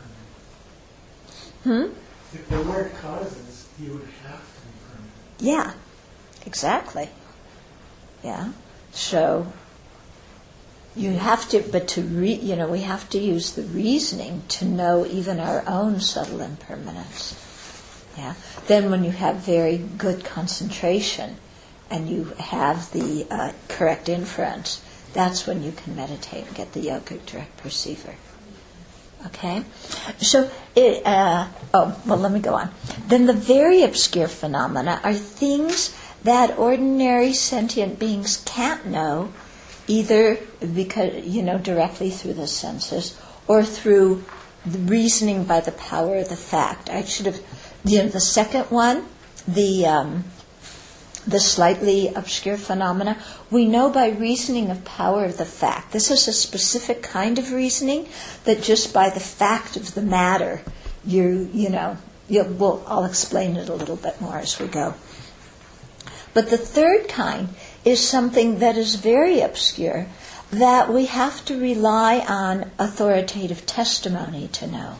to be permanent. Hmm? If there weren't causes, you would have to be permanent. Yeah, exactly. Yeah. So you have to, but to re, you know, we have to use the reasoning to know even our own subtle impermanence. Yeah. Then when you have very good concentration and you have the uh, correct inference, that's when you can meditate and get the yogic direct perceiver. Okay? So, it, uh, oh, well, let me go on. Then the very obscure phenomena are things that ordinary sentient beings can't know, either because, you know, directly through the senses or through the reasoning by the power of the fact. I should have, you know, the second one, the um, the slightly obscure phenomena, we know by reasoning of power of the fact. This is a specific kind of reasoning that just by the fact of the matter, you you know, you, well, I'll explain it a little bit more as we go. But the third kind is something that is very obscure, that we have to rely on authoritative testimony to know.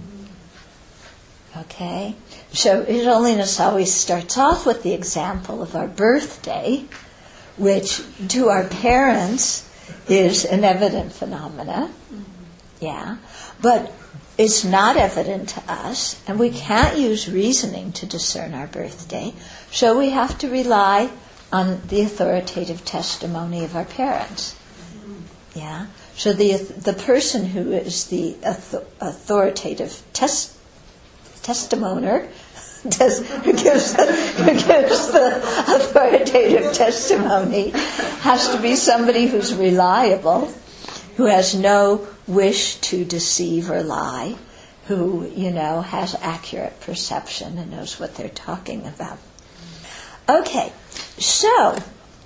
Okay? So His Holiness always starts off with the example of our birthday, which to our parents is an evident phenomena. Yeah. But it's not evident to us, and we can't use reasoning to discern our birthday. So we have to rely on the authoritative testimony of our parents. Yeah. So the the person who is the authoritative test testimoner, does, who, gives the, who gives the authoritative testimony, has to be somebody who's reliable, who has no wish to deceive or lie, who, you know, has accurate perception and knows what they're talking about. Okay, so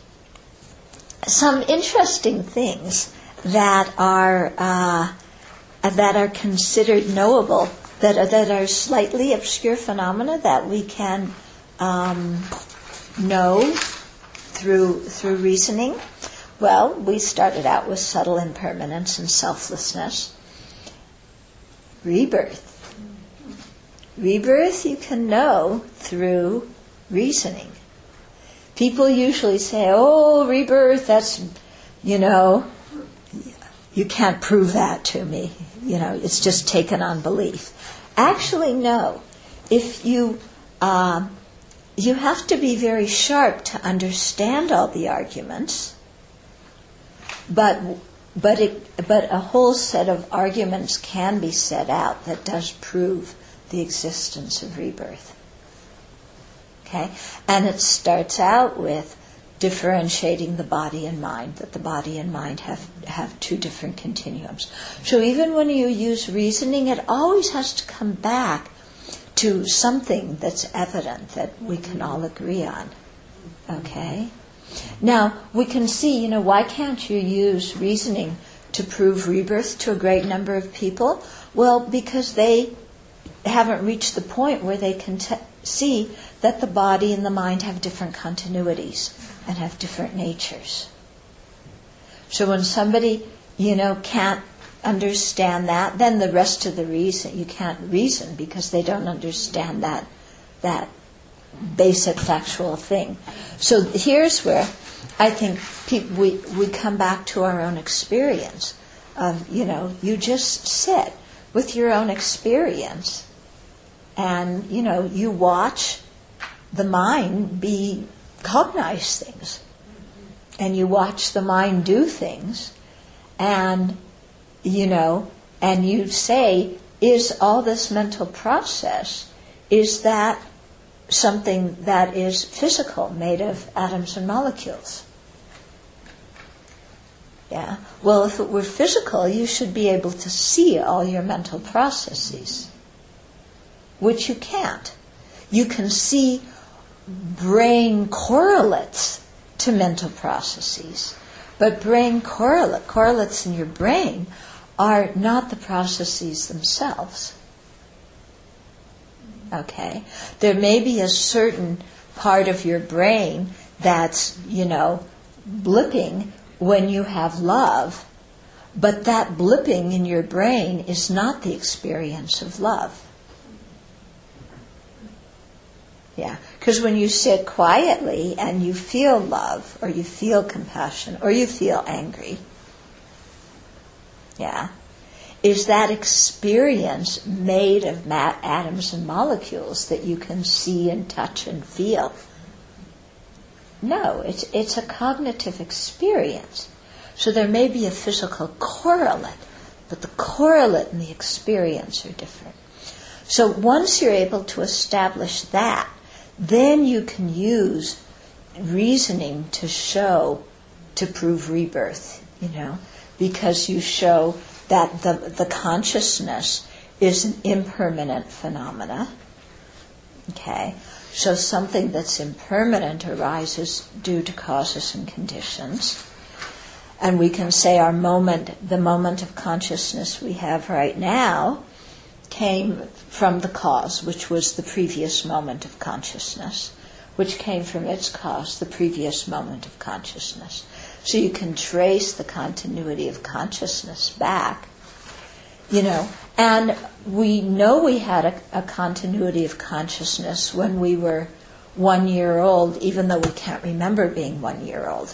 some interesting things that are uh, that are considered knowable, that are, that are slightly obscure phenomena that we can um, know through through reasoning. Well, we started out with subtle impermanence and selflessness. Rebirth. Rebirth you can know through reasoning. People usually say, oh, rebirth, that's, you know, you can't prove that to me. You know, it's just taken on belief. Actually, no. If you, uh, you have to be very sharp to understand all the arguments, but but it, but a whole set of arguments can be set out that does prove the existence of rebirth. Okay? And it starts out with differentiating the body and mind, that the body and mind have, have two different continuums. So even when you use reasoning, it always has to come back to something that's evident that we can all agree on. Okay? Now, we can see, you know, why can't you use reasoning to prove rebirth to a great number of people? Well, because they haven't reached the point where they can t- see that the body and the mind have different continuities and have different natures. So when somebody, you know, can't understand that, then the rest of the reason, you can't reason because they don't understand that that basic factual thing. So here's where I think pe- we we come back to our own experience of, you know, you just sit with your own experience and, you know, you watch the mind be cognize things, and you watch the mind do things, and, you know, and you say, is all this mental process, is that something that is physical, made of atoms and molecules. Yeah. Well, if it were physical, you should be able to see all your mental processes, which you can't. You can see brain correlates to mental processes, but brain correlate, correlates in your brain are not the processes themselves. Okay? There may be a certain part of your brain that's, you know, blipping when you have love, but that blipping in your brain is not the experience of love. Yeah, because when you sit quietly and you feel love, or you feel compassion, or you feel angry, yeah, is that experience made of mat- atoms and molecules that you can see and touch and feel? No, it's it's a cognitive experience. So there may be a physical correlate, but the correlate and the experience are different. So once you're able to establish that, then you can use reasoning to show, to prove rebirth, you know, because you show that the, the consciousness is an impermanent phenomena. Okay? So something that's impermanent arises due to causes and conditions. And we can say our moment, the moment of consciousness we have right now, came from the cause, which was the previous moment of consciousness, which came from its cause, the previous moment of consciousness. So you can trace the continuity of consciousness back, you know, and we know we had a, a continuity of consciousness when we were one year old, even though we can't remember being one year old.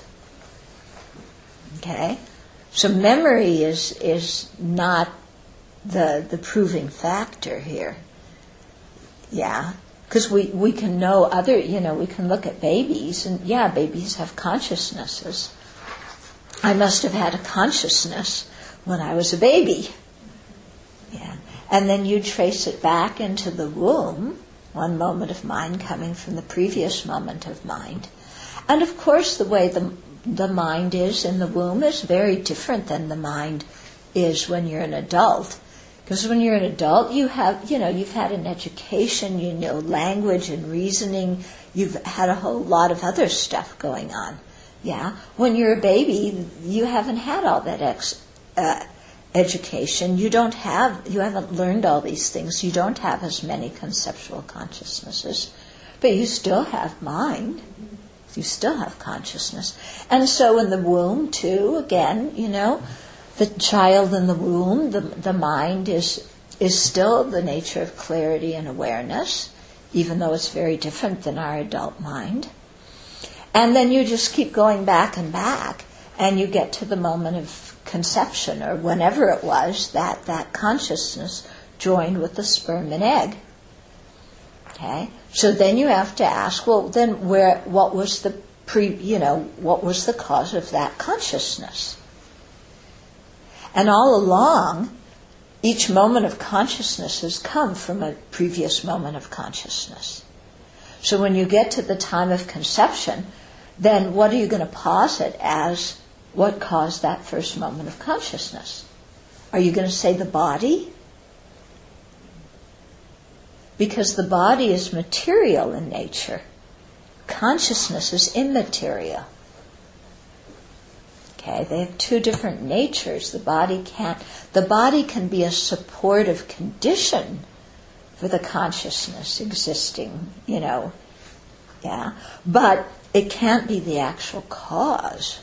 Okay? So memory is is not the the proving factor here. Yeah. Because we, we can know other, you know, we can look at babies, and yeah, babies have consciousnesses. I must have had a consciousness when I was a baby. Yeah. And then you trace it back into the womb, one moment of mind coming from the previous moment of mind. And of course the way the the mind is in the womb is very different than the mind is when you're an adult. Because when you're an adult, you have, you know, you've had an education, you know language and reasoning, you've had a whole lot of other stuff going on. Yeah. When you're a baby, you haven't had all that ex, uh, education. You don't have, you haven't learned all these things. You don't have as many conceptual consciousnesses, but you still have mind. You still have consciousness. And so in the womb, too, again, you know, the child in the womb, the, the mind is is still the nature of clarity and awareness, even though it's very different than our adult mind. And then you just keep going back and back, and you get to the moment of conception, or whenever it was, that, that consciousness joined with the sperm and egg. Okay? So then you have to ask, well, then where, what was the pre, you know, what was the cause of that consciousness? And all along, each moment of consciousness has come from a previous moment of consciousness. So when you get to the time of conception, then what are you going to posit as what caused that first moment of consciousness? Are you going to say the body? Because the body is material in nature. Consciousness is immaterial. Okay, they have two different natures. The body can't, the body can be a supportive condition for the consciousness existing, you know, yeah, but it can't be the actual cause.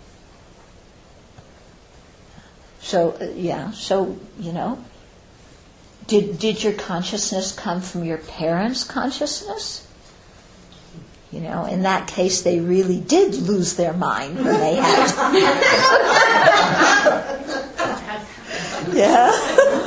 So, uh, yeah, so, you know, Did did your consciousness come from your parents' consciousness? You know, in that case, they really did lose their mind when they had it. Yeah.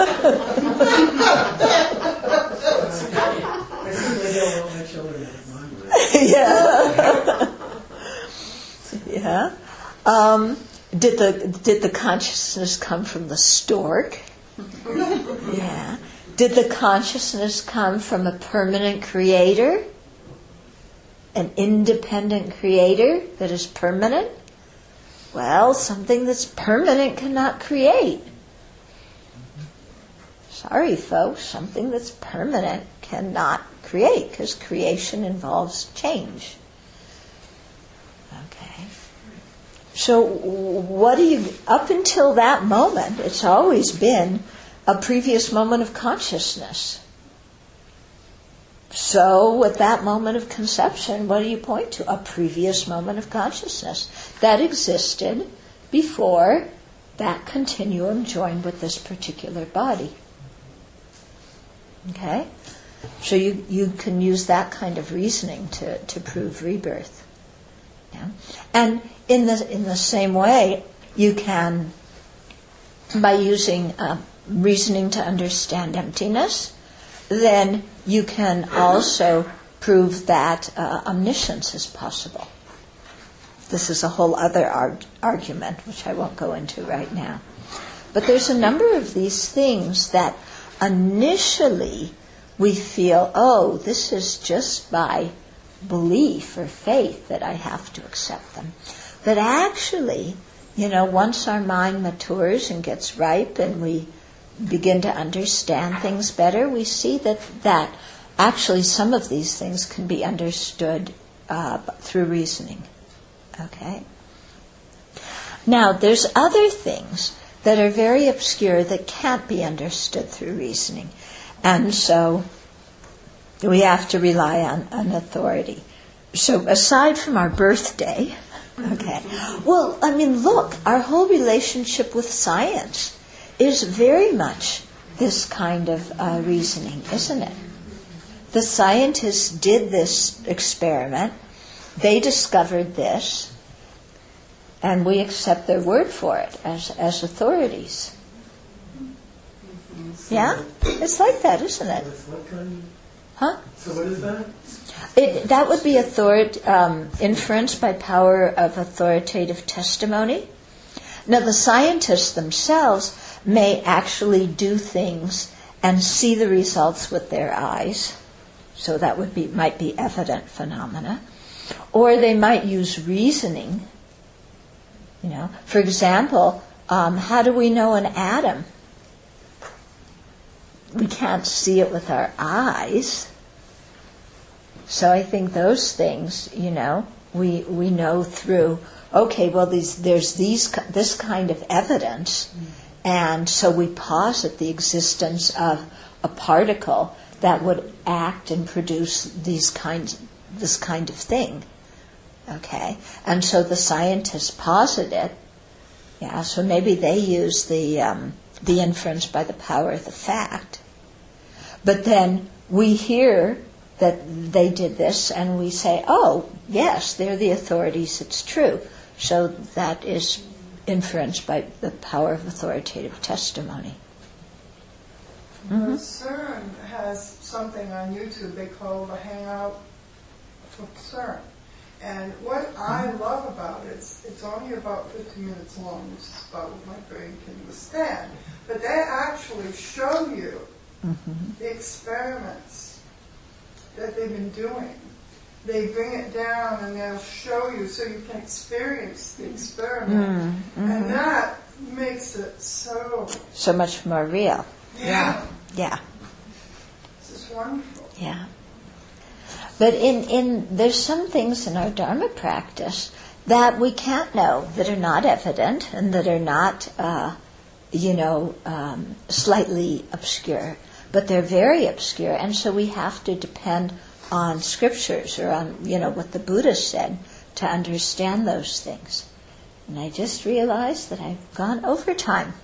I simply don't want my children to have mind. Yeah. Yeah. Um, did the did the consciousness come from the stork? Yeah. Did the consciousness come from a permanent creator? an independent creator that is permanent? Well, something that's permanent cannot create. Sorry, folks, something that's permanent cannot create, because creation involves change. Okay. So what do you, up until that moment, it's always been a previous moment of consciousness. So at that moment of conception, what do you point to? A previous moment of consciousness that existed before that continuum joined with this particular body. Okay? So you, you can use that kind of reasoning to, to prove rebirth. Yeah? And in the in the same way, you can, by using uh, reasoning to understand emptiness, then you can also prove that uh, omniscience is possible. This is a whole other ar- argument, which I won't go into right now. But there's a number of these things that initially we feel, oh, this is just by belief or faith that I have to accept them. But actually, you know, once our mind matures and gets ripe and we begin to understand things better, we see that, that actually some of these things can be understood uh, through reasoning. Okay? Now, there's other things that are very obscure that can't be understood through reasoning. And so we have to rely on an authority. So aside from our birthday, okay, well, I mean, look, our whole relationship with science is very much this kind of uh, reasoning, isn't it? The scientists did this experiment, they discovered this, and we accept their word for it as, as authorities. Yeah? It's like that, isn't it? Huh? So what is that? It, that would be author- um, inference by power of authoritative testimony. Now, the scientists themselves may actually do things and see the results with their eyes, so that would be might be evident phenomena, or they might use reasoning. You know, for example, um, how do we know an atom? We can't see it with our eyes. So I think those things, you know, we we know through, okay, well, these, there's these this kind of evidence, and so we posit the existence of a particle that would act and produce these kinds, this kind of thing. Okay, and so the scientists posit it. Yeah, so maybe they use the um, the inference by the power of the fact. But then we hear that they did this, and we say, oh, yes, they're the authorities, it's true. So that is inference by the power of authoritative testimony. Mm-hmm. CERN has something on YouTube they call the Hangout for CERN. And what I love about it, it's, it's only about fifty minutes long, which is about what my brain can withstand. But they actually show you mm-hmm. the experiments that they've been doing. They bring it down and they'll show you so you can experience the experiment. Mm-hmm. And that makes it so... So much more real. Yeah. Yeah. This is wonderful. Yeah. But in, in there's some things in our Dharma practice that we can't know, that are not evident and that are not, uh, you know, um, slightly obscure. But they're very obscure, and so we have to depend on scriptures or on, you know, what the Buddha said to understand those things. And I just realized that I've gone over time.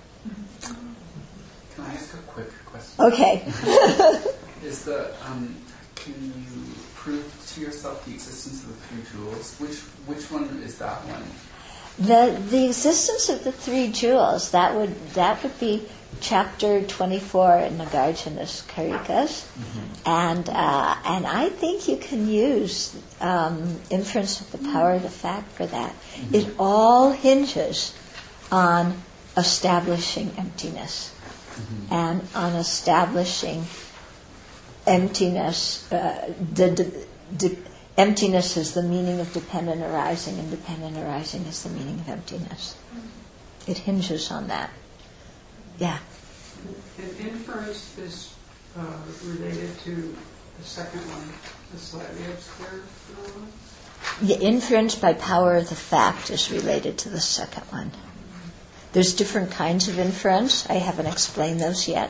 Can I ask a quick question? Okay. Is the um, can you prove to yourself the existence of the three jewels? Which which one is that one? The the existence of the three jewels, that would that would be chapter twenty-four in Nagarjuna's Karikas, mm-hmm. and uh, and I think you can use um, inference of the power of the fact for that. Mm-hmm. It all hinges on establishing emptiness, mm-hmm. and on establishing emptiness, uh, the, the, the emptiness is the meaning of dependent arising, and dependent arising is the meaning of emptiness. It hinges on that. Yeah. And inference is uh, related to the second one, the slightly obscure phenomenon? The inference by power of the fact is related to the second one. There's different kinds of inference. I haven't explained those yet.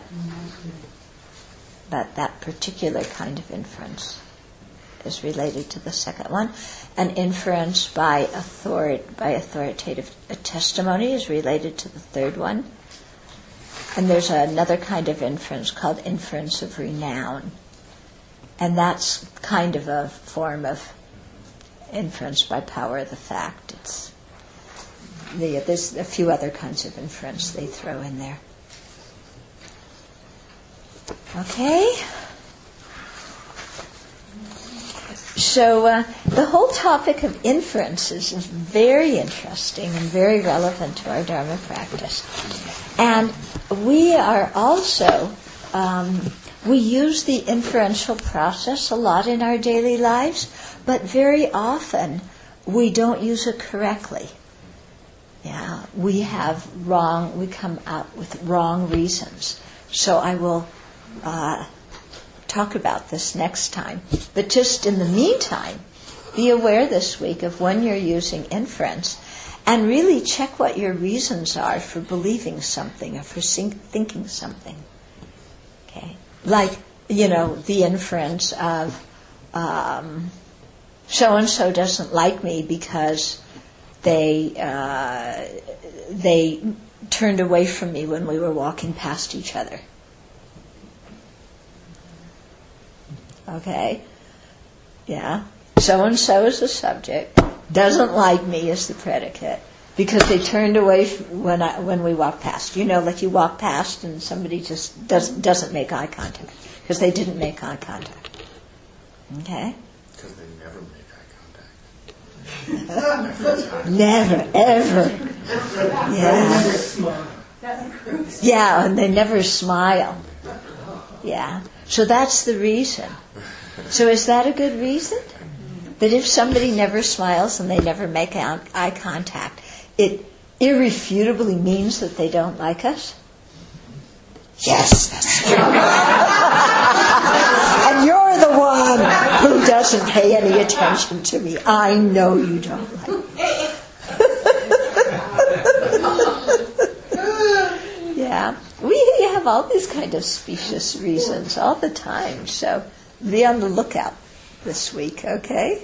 But that particular kind of inference is related to the second one. And inference by author- by authoritative testimony is related to the third one. And there's another kind of inference called inference of renown. And that's kind of a form of inference by power of the fact. It's the, there's a few other kinds of inference they throw in there. Okay? So uh, the whole topic of inferences is very interesting and very relevant to our Dharma practice. And we are also, um, we use the inferential process a lot in our daily lives, but very often we don't use it correctly. Yeah, we have wrong, we come up with wrong reasons. So I will uh, talk about this next time. But just in the meantime, be aware this week of when you're using inference and really check what your reasons are for believing something or for thinking something. Okay? Like, you know, the inference of um, so-and-so doesn't like me because they uh, they turned away from me when we were walking past each other. Okay? Yeah. So-and-so is the subject, doesn't like me is the predicate, because they turned away when I, when we walked past. You know, like you walk past and somebody just does, doesn't make eye contact, because they didn't make eye contact. Okay? Because they never make eye contact. Never, ever. Yeah. Yeah, and they never smile. Yeah. So that's the reason. So is that a good reason? That if somebody never smiles and they never make eye contact, it irrefutably means that they don't like us? Yes, that's true. And you're the one who doesn't pay any attention to me. I know you don't like me. Yeah, we have all these kind of specious reasons all the time, so be on the lookout this week, okay?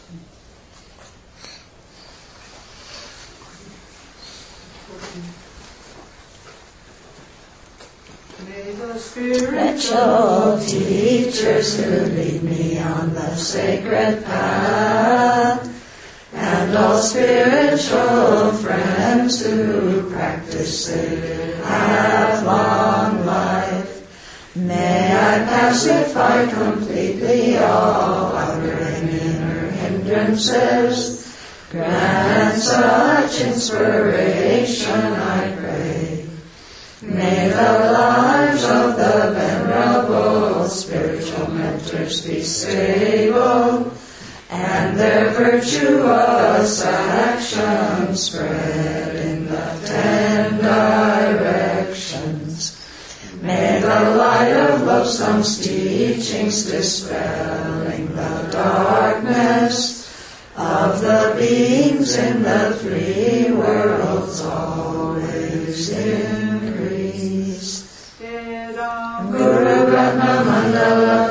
May the Spiritual teachers who lead me on the sacred path, and all spiritual friends who practice it have long life. May I pacify completely all outer and inner hindrances. Grant such inspiration, I pray. May the lives of the venerable spiritual mentors be stable, and their virtuous action spread in the ten directions. May the light of Lovestone's teachings dispelling the darkness of the beings in the three worlds always increase. Guru Ratna Mandala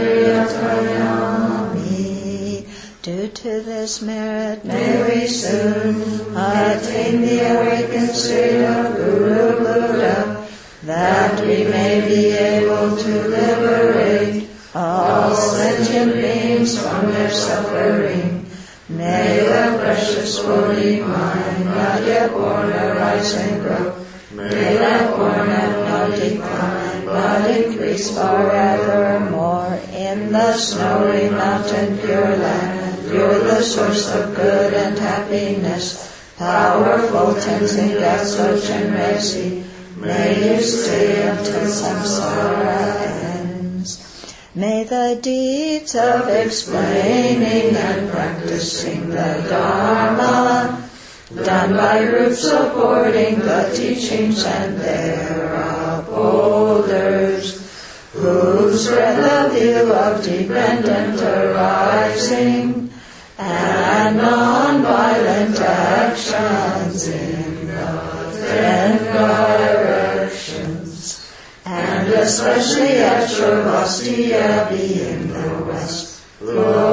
Kamriyatayami. Due to this merit, may we soon attain the awakened state of Guru Buddha, that we may be able to liberate all sentient beings from their suffering. May the precious holy mind, not yet born, arise and grow. May that born have no decline, but increase forevermore. In the snowy mountain pure land, you're the source of good and happiness, powerful tensing death's ocean mercy. May you stay until samsara ends. May the deeds of explaining and practicing the Dharma, done by groups supporting the teachings and their upholders, who spread the view of dependent arising and non-violent actions in the ten directions, and especially at Sravastia being the west. Lord,